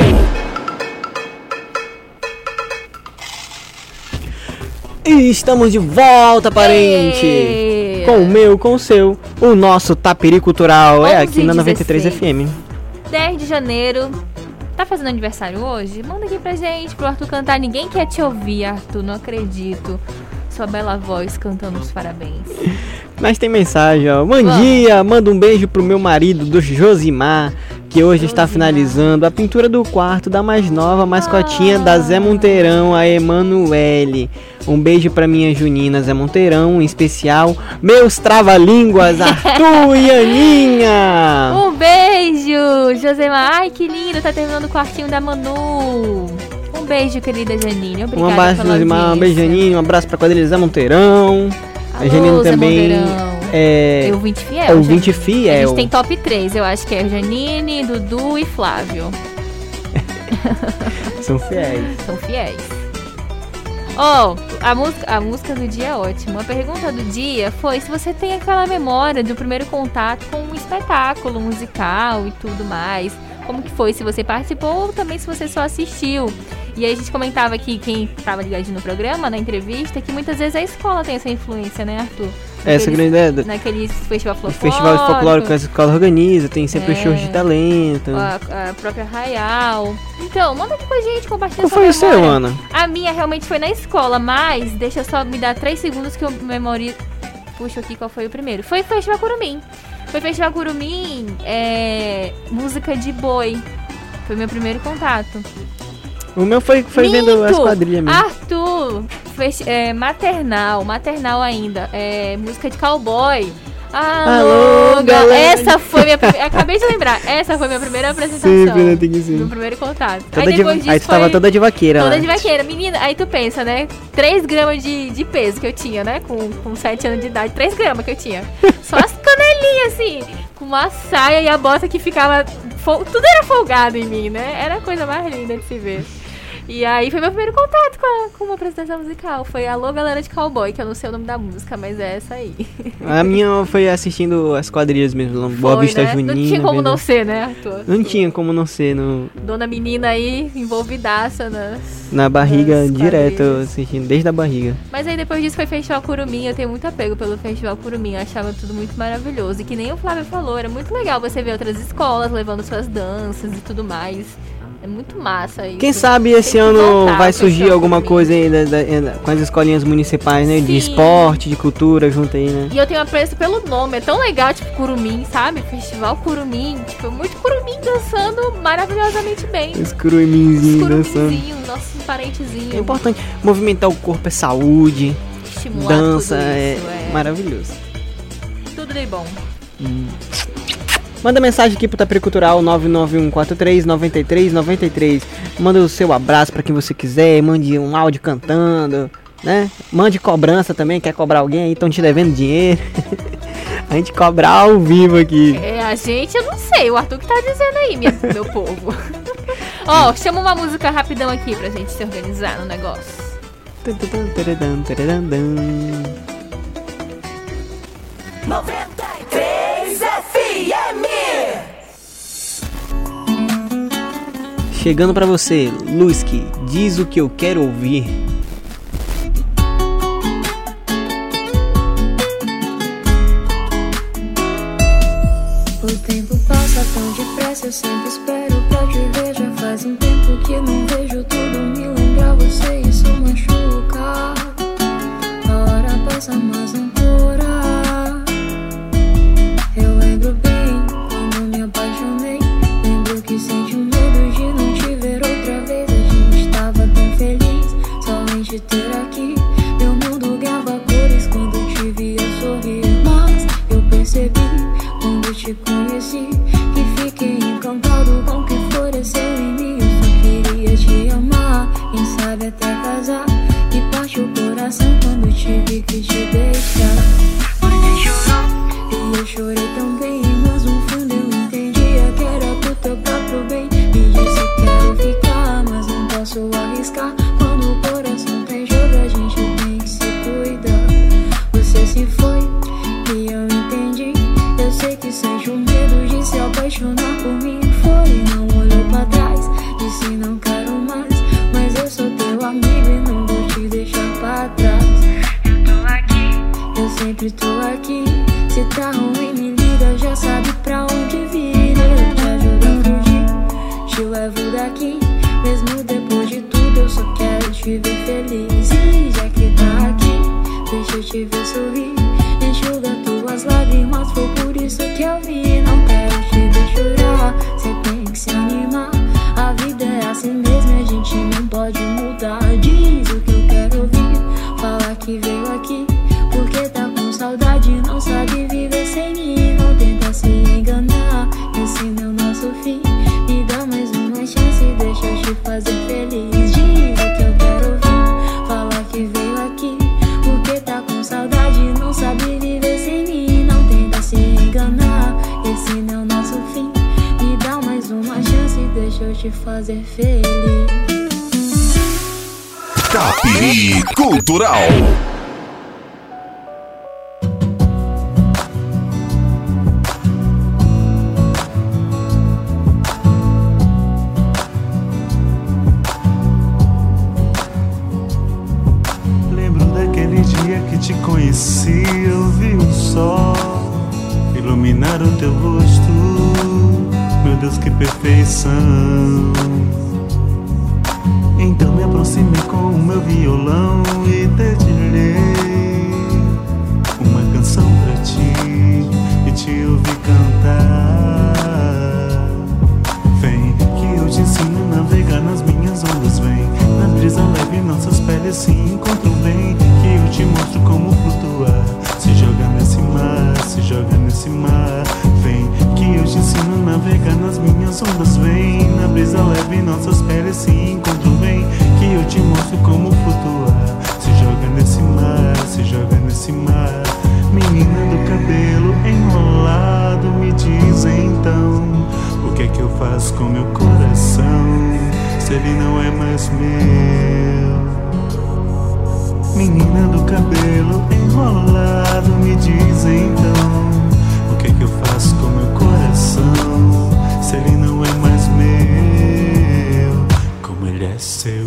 E estamos de volta, parente! Ei. Com o meu, com o seu, o nosso Tapiri Cultural é aqui na noventa e três F M. dez de janeiro. Tá fazendo aniversário hoje? Manda aqui pra gente, pro Arthur cantar. Ninguém quer te ouvir, Arthur, não acredito. Sua bela voz cantando os parabéns. Mas tem mensagem, ó. Bom dia, manda um beijo pro meu marido, do Josimar, que hoje está finalizando a pintura do quarto da mais nova mascotinha da Zé Monteirão, a Emanuele. Um beijo pra minha Junina Zé Monteirão, em especial meus trava-línguas, Arthur e Aninha. Um beijo, Josemar. Ai, que lindo, tá terminando o quartinho da Manu. Um beijo, querida Janine. Obrigada Um abraço, pela Josemar, um beijo, audiência. Janine, um abraço pra quadrilha Zé Monteirão. Alô, A Janine Zé também Monteirão. é... É o vinte fiel. É o Janine. vinte fiel. A gente tem top três, eu acho que é Janine, Dudu e Flávio. São fiéis. São fiéis. Oh, a música, a música do dia é ótima. A pergunta do dia foi se você tem aquela memória do primeiro contato com um espetáculo musical e tudo mais. Como que foi, se você participou ou também se você só assistiu. E aí a gente comentava aqui, quem estava ligadinho no programa, na entrevista, que muitas vezes a escola tem essa influência, né, Arthur? Essa é a grande ideia. do- Naquele festival O folclórico. festival de folclore que a escola organiza, tem sempre É. os shows de talento. A, a própria Arraial. Então, manda aqui pra gente, compartilha Qual sua foi o seu, memória. Ana? A minha realmente foi na escola, mas deixa eu só me dar três segundos que eu memori... Puxo aqui qual foi o primeiro. Foi o Festival Curumim. Foi o Festival Curumim, é... música de boi. Foi meu primeiro contato. O meu foi, foi vendo as quadrilhas mesmo. Arthur, fez, é, maternal, maternal ainda, é, música de cowboy. Alô, Alô, ga- galera. essa foi minha prime- acabei de lembrar, essa foi minha primeira apresentação. Sempre, né, tem que ser. Meu primeiro contato. Toda aí de- depois disso aí tu tava foi- toda de vaqueira Toda lá. de vaqueira. Menina, aí tu pensa, né? três gramas de, de peso que eu tinha, né? Com, com sete anos de idade, três gramas que eu tinha. Só as canelinhas, assim, com uma saia e a bota que ficava... fol- Tudo era folgado em mim, né? Era a coisa mais linda de se ver. E aí foi meu primeiro contato com, a, com uma apresentação musical. Foi Alô, Galera de Cowboy, que eu não sei o nome da música, mas é essa aí. A minha foi assistindo as quadrilhas mesmo, Boa Foi, Vista né? Junina. Não tinha como vendo- não ser, né, Arthur? Não tinha como não ser no, Dona menina aí, envolvidaça nas... na barriga nas direto, quadrilhas. assistindo, desde a barriga. Mas aí depois disso foi Festival Curumim, eu tenho muito apego pelo Festival Curumim, eu achava tudo muito maravilhoso. E que nem o Flávio falou, era muito legal você ver outras escolas levando suas danças e tudo mais. É muito massa isso. Quem sabe esse Tem que ano voltar vai ao surgir Festival alguma Curumim. coisa aí da- da- com as escolinhas municipais, né? De Sim. esporte, de cultura, junto aí, né? E eu tenho apreço pelo nome, é tão legal, tipo, Curumim, sabe? Festival Curumim, tipo, muito Curumim dançando maravilhosamente bem. Os curuminzinhos dançando. Curuminzinhos, nossos parentezinhos. É importante. Movimentar o corpo é saúde. Estimular Dança tudo é, isso, é. maravilhoso. Tudo de bom. Hum. Manda mensagem aqui pro Tapri Cultural nove nove um quatro três nove três nove três. Manda o seu abraço pra quem você quiser. Mande um áudio cantando, né? Mande cobrança também. Quer cobrar alguém aí? Estão te devendo dinheiro. A gente cobra ao vivo aqui. É, a gente, eu não sei, o Arthur que tá dizendo aí, minha, meu povo. Ó, chama uma música rapidão aqui pra gente se organizar no negócio. noventa e três F M. Chegando pra você, Luski, diz o que eu quero ouvir. O tempo passa tão depressa, eu sempre espero pra te ver. Já faz um tempo que não vejo tudo, me lembra você, isso machuca. A hora passa, mas não cura. Eu lembro bem quando me apaixonei. Lembro que senti um medo de não te ver outra vez. A gente tava tão feliz, só em te ter aqui. Meu mundo ganhava cores quando te via sorrir. Mas eu percebi quando te conheci que fiquei encantado com o que floresceu em mim. Eu só queria te amar, quem sabe até casar. E parte o coração quando te vi que te deixar. Você chorou e eu chorei também, mas no fundo eu entendia que era pro teu próprio bem. Me disse quero ficar, mas não posso arriscar. Quando o coração tem jogo a gente tem que se cuidar. Você se foi e eu entendi. Eu sei que sente um medo de se apaixonar por mim. Foi e não olhou pra trás, disse não quero mais. Mas eu sou teu amigo e não vou te deixar pra trás. Eu tô aqui, eu sempre tô aqui. Se tá ruim me liga, já sabe pra onde vir. Eu te ajudo a fugir, te levo daqui. Mesmo depois de tudo eu só quero te ver feliz. E já que tá aqui, deixa eu te ver sorrir. Enxuga tuas lágrimas, foi por isso que eu vim. Não quero te ver chorar, sempre assim mesmo, a gente não pode mudar. Diz o que eu quero ouvir, falar que veio aqui porque tá com saudade, não sabe viver sem mim. Não tenta se enganar, esse não é o nosso fim. Me dá mais uma chance, deixa eu te fazer feliz. Diz o que eu quero ouvir, falar que veio aqui porque tá com saudade, não sabe viver sem mim. Não tenta se enganar, esse não é o nosso fim. Me dá mais uma chance, deixa eu te fazer feliz. Capiri Cultural. Lembro daquele dia que te conheci, eu vi o sol iluminar o teu rosto. Meu Deus, que perfeição. Então me aproximei com o meu violão e dedilhei uma canção pra ti e te ouvi cantar. Vem que eu te ensino a navegar nas minhas ondas. Vem, na brisa leve nossas peles se encontram. Vem que eu te mostro como flutuar. Se joga nesse mar, se joga nesse mar. Vem que eu te ensino a navegar nas minhas ondas. Vem, na brisa leve nossas peles se encontram. Vem que eu te mostro como flutuar. Se joga nesse mar, se joga nesse mar. Menina do cabelo enrolado, me diz então, o que é que eu faço com meu coração, se ele não é mais meu? Menina do cabelo enrolado, me diz então, o que é que eu faço com meu coração, se ele não é mais meu, como ele é seu?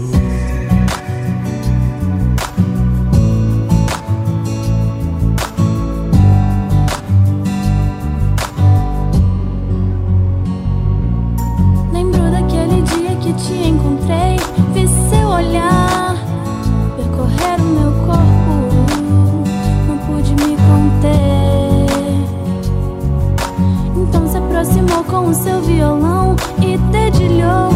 Lembro daquele dia que te encontrei, vi seu olhar percorrer o meu corpo, não pude me conter. Então se aproximou com o seu violão e dedilhou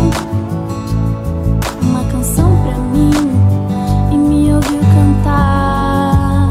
uma canção pra mim e me ouviu cantar.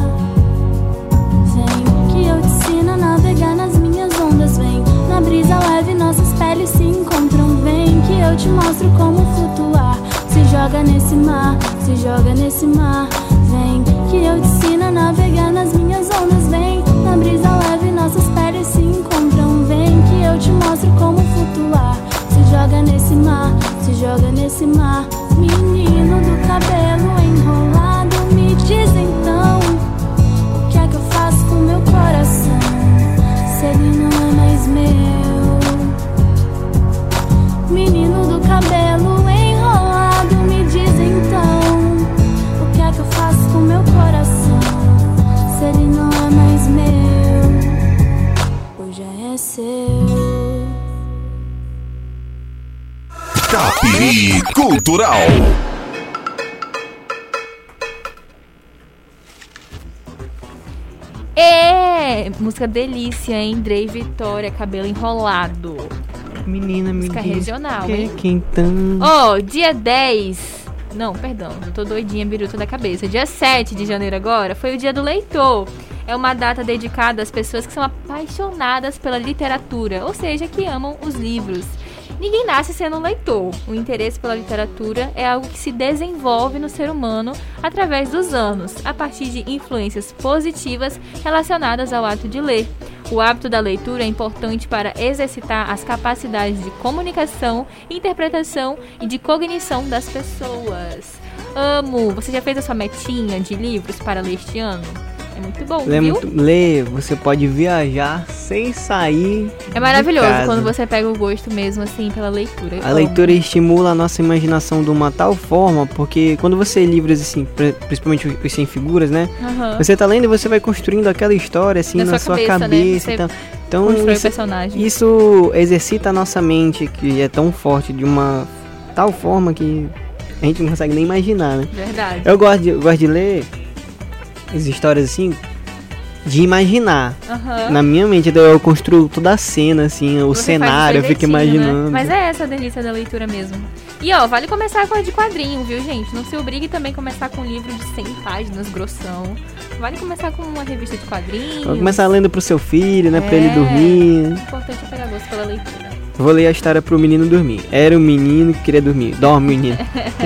Vem que eu te ensino a navegar nas minhas ondas. Vem, na brisa leve nossas peles se encontram. Vem que eu te mostro como flutuar. Se joga nesse mar, se joga nesse mar. Vem que eu te ensino a navegar nas minhas ondas. Vem, na brisa leve nossas peles se encontram. Vem que eu te mostro como flutuar. Se joga nesse mar, se joga nesse mar. Menino do cabelo enrolado, me diz então, o que é que eu faço com meu coração, se ele não é mais meu? Menino do cabelo enrolado, me diz então, o que é que eu faço com meu coração, se ele não é mais meu, pois já é seu. Capiri Cultural. É, música delícia, hein? Drey Vitória, cabelo enrolado. Menina, me música diz regional, que hein? que então... Ó, oh, dia dez... Não, perdão, eu tô doidinha, biruta da cabeça. Dia sete de janeiro agora foi o dia do leitor. É uma data dedicada às pessoas que são apaixonadas pela literatura, ou seja, que amam os livros. Ninguém nasce sendo um leitor. O interesse pela literatura é algo que se desenvolve no ser humano através dos anos, a partir de influências positivas relacionadas ao ato de ler. O hábito da leitura é importante para exercitar as capacidades de comunicação, interpretação e de cognição das pessoas. Amo! Você já fez a sua metinha de livros para ler este ano? É muito bom, Lê, viu? muito, lê, você pode viajar sem sair. É maravilhoso de casa. quando você pega o gosto mesmo, assim, pela leitura. Eu A amo. leitura estimula a nossa imaginação de uma tal forma, porque quando você lê livros assim, pri- principalmente os sem figuras, né? Aham. Você tá lendo e você vai construindo aquela história assim Na na, sua sua cabeça, cabeça, né? então, Você então constrói o isso, personagem. isso exercita a nossa mente, que é tão forte, de uma tal forma que a gente não consegue nem imaginar, né? Verdade. Eu gosto de, eu gosto de ler as histórias assim, de imaginar. Aham. Na minha mente, então, eu construo toda a cena, assim, o Você faz cenário, eu do fico seu jeitinho, imaginando. né? Mas é essa a delícia da leitura mesmo. E ó, vale começar com a de quadrinho, viu, gente? Não se obrigue também a começar com um livro de cem páginas, grossão. Vale começar com uma revista de quadrinhos. Vou começar lendo pro seu filho, né? É, Pra ele dormir. O importante é pegar gosto pela leitura. Vou ler a história pro menino dormir. Era um menino que queria dormir. Dorme, menino.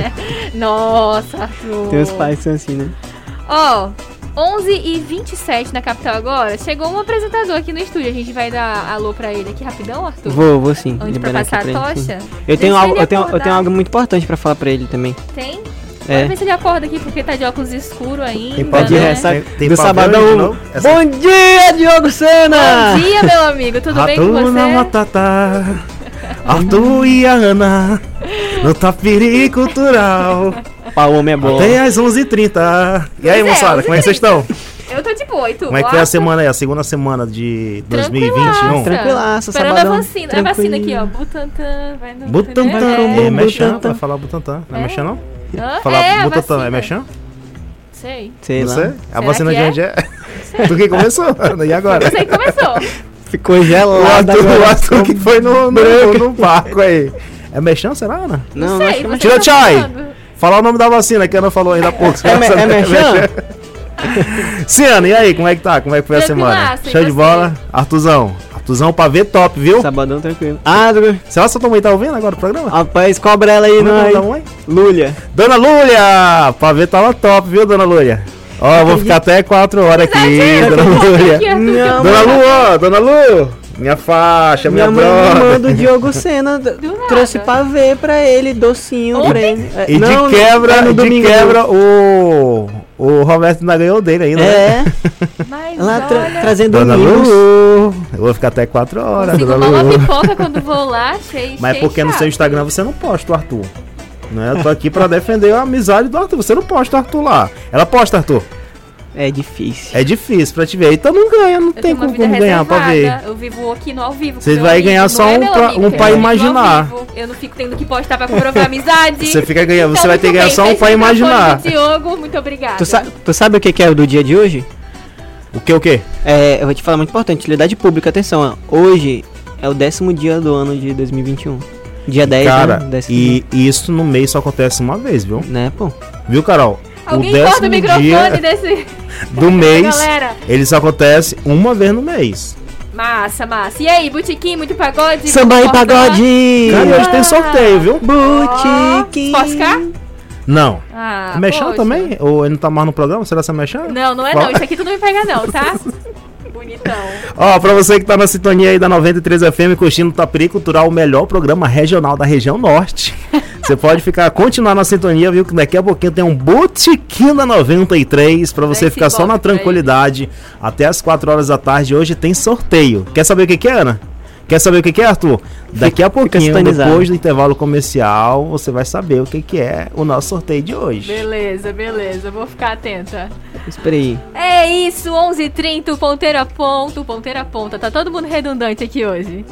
Nossa, Arthur. Tem uns pais que são assim, né? Ó, onze e vinte e sete na capital agora. Chegou um apresentador aqui no estúdio. A gente vai dar alô pra ele aqui rapidão, Arthur? Vou, vou sim. Onde pra liberar passar aqui a pra ele, tocha? sim. Eu tenho, Deixa algo, ele eu, tenho, eu acordar. tenho algo muito importante pra falar pra ele também. Tem? É. Vamos ver se ele acorda aqui, porque tá de óculos escuro ainda, Tem pavê, né? ressaca Tem- tem do pavê sabadão. hoje de novo? Essa- Bom dia, Diogo Sena! Bom dia, meu amigo. Tudo bem com Ratuna você? Matata, Arthur e a Ana, no Tapiri Cultural. Pau, homem é bom. Até às onze e trinta. E aí, Pois é, moçada, como é que vocês estão? Eu tô de boa, e tu? Como é que foi a Ó, semana aí? A segunda semana de dois mil e vinte e um? Tranquilaça, Esperando sabadão. a vacina. A vacina aqui, ó. Butantan. Vai no... Butantan, É. é Mechan, vai falar Butantan. Não é É? Mechan, não? Hã? Falar É, a Butantan, vacina. é Mechan? Sei. Sei Não lá. sei? A Será vacina que de é? onde é? Tu que começou, Ana, e agora? Você que começou. Ficou O gelado Arthur, o agora. Arthur que foi no, no, no barco aí. É Mechan, será, Ana? Não, sei, acho que é você Tira tá Chai! falando. Falar o nome da vacina que a Ana falou ainda há pouco. É, me- é Mechan? Sim, Ana, e aí, como é que tá? Como é que foi a semana? Tranquilaça, e Show de você? bola? Artuzão. Artuzão pra ver top, viu? Sabadão tranquilo. Ah, do... Será que sua mãe tá ouvindo agora o programa? rapaz, cobra ela aí, Como é não o nome aí. da mãe? Lulha. Dona Lúlia! Pra ver tava top, viu, Dona Lúlia? Ó, eu vou ficar até quatro horas aqui, Exagero. Dona Lúlia. Aqui, Arthur, Não, Dona Lu, ó, Dona Lu! Minha faixa, minha, Minha mãe me brother. manda o Diogo Sena, d- trouxe pra ver pra ele, docinho pra ele. É, E de não, quebra, é no de domingo. quebra, o, o Roberto ainda ganhou dele ainda, né? É, Mas lá tra- olha, trazendo Dona mimos. Lu, eu vou ficar até quatro horas, consigo Dona tomar uma Lu. pipoca quando vou lá, cheio, Mas cheio porque no chato. seu Instagram você não posta o Arthur. Né? Eu tô aqui pra defender a amizade do Arthur. Você não posta o Arthur lá. Ela posta, Arthur. É difícil. É difícil pra te ver. Então não ganha, não Eu tem tenho uma como, vida como ganhar pra ver. reservada, eu vivo aqui no ao vivo. com Você meu vai amigo, ganhar não só é um meu pra- amigo, um que é pra meu amigo ao imaginar. vivo. Eu não fico tendo que postar pra comprovar amizade. Você fica ganhando, você Então, vai ter que muito ganhar bem, só um fecha pra o microfone imaginar. do Diogo, muito obrigada. Tu, sa tu sabe o que, que é o do dia de hoje? O que, o que? É, eu vou te falar muito importante, utilidade pública, atenção, ó. Hoje é o décimo dia do ano de dois mil e vinte e um. Dia dez, Cara, né? Décimo e isso no mês só acontece uma vez, viu? dia, né, pô? Viu, Carol? Alguém o corta décimo o microfone dia desse... do mês, Galera. ele só acontece uma vez no mês. Massa, massa. E aí, botequim, muito pagode? Samba e Vamos cortar? pagode! Cara, e hoje tem sorteio, viu? Boutique! Posso ficar? Não. Ah, é Mechan poxa. também? Ou ele não tá mais no programa? Será que é Mechan? Não, não é Qual- não. Isso aqui tu não me pega não, tá? Bonitão. Ó, pra você que tá na sintonia aí da noventa e três F M, curtindo o Tapiri Cultural, o melhor programa regional da região norte. Você pode ficar, continuar na sintonia, viu? Que daqui a pouquinho tem um botequim da noventa e três pra você Vai ficar se só na bota pra tranquilidade até as quatro horas da tarde. Hoje tem sorteio. Quer saber o que que é, Ana? Quer saber o que que é, Arthur? Daqui a pouquinho, sintonizado. depois do intervalo comercial, você vai saber o que que é o nosso sorteio de hoje. Beleza, beleza. Vou ficar atenta. Espera aí. É isso, onze e trinta, o ponteiro a ponto, o ponteiro a ponta. Tá todo mundo redundante aqui hoje.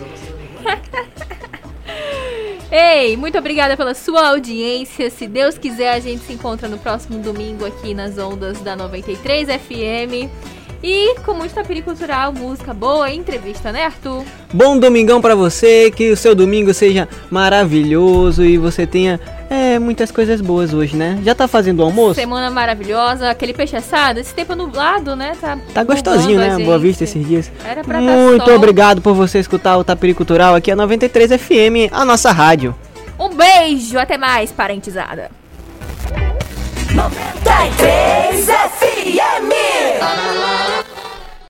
Ei, muito obrigada pela sua audiência. Se Deus quiser, a gente se encontra no próximo domingo aqui nas ondas da noventa e três F M. E com muito tapiri cultural, música boa e entrevista, né, Arthur? Bom domingão pra você, que o seu domingo seja maravilhoso e você tenha é, muitas coisas boas hoje, né? Já tá fazendo o almoço? Semana maravilhosa, aquele peixe assado, esse tempo nublado, né? Tá, Tá gostosinho, bombando a né? Boa gente. Vista esses dias. Era pra Muito tá sol. obrigado por você escutar o Tapiri Cultural aqui, a noventa e três F M, a nossa rádio. Um beijo, até mais, parentizada. noventa e três F M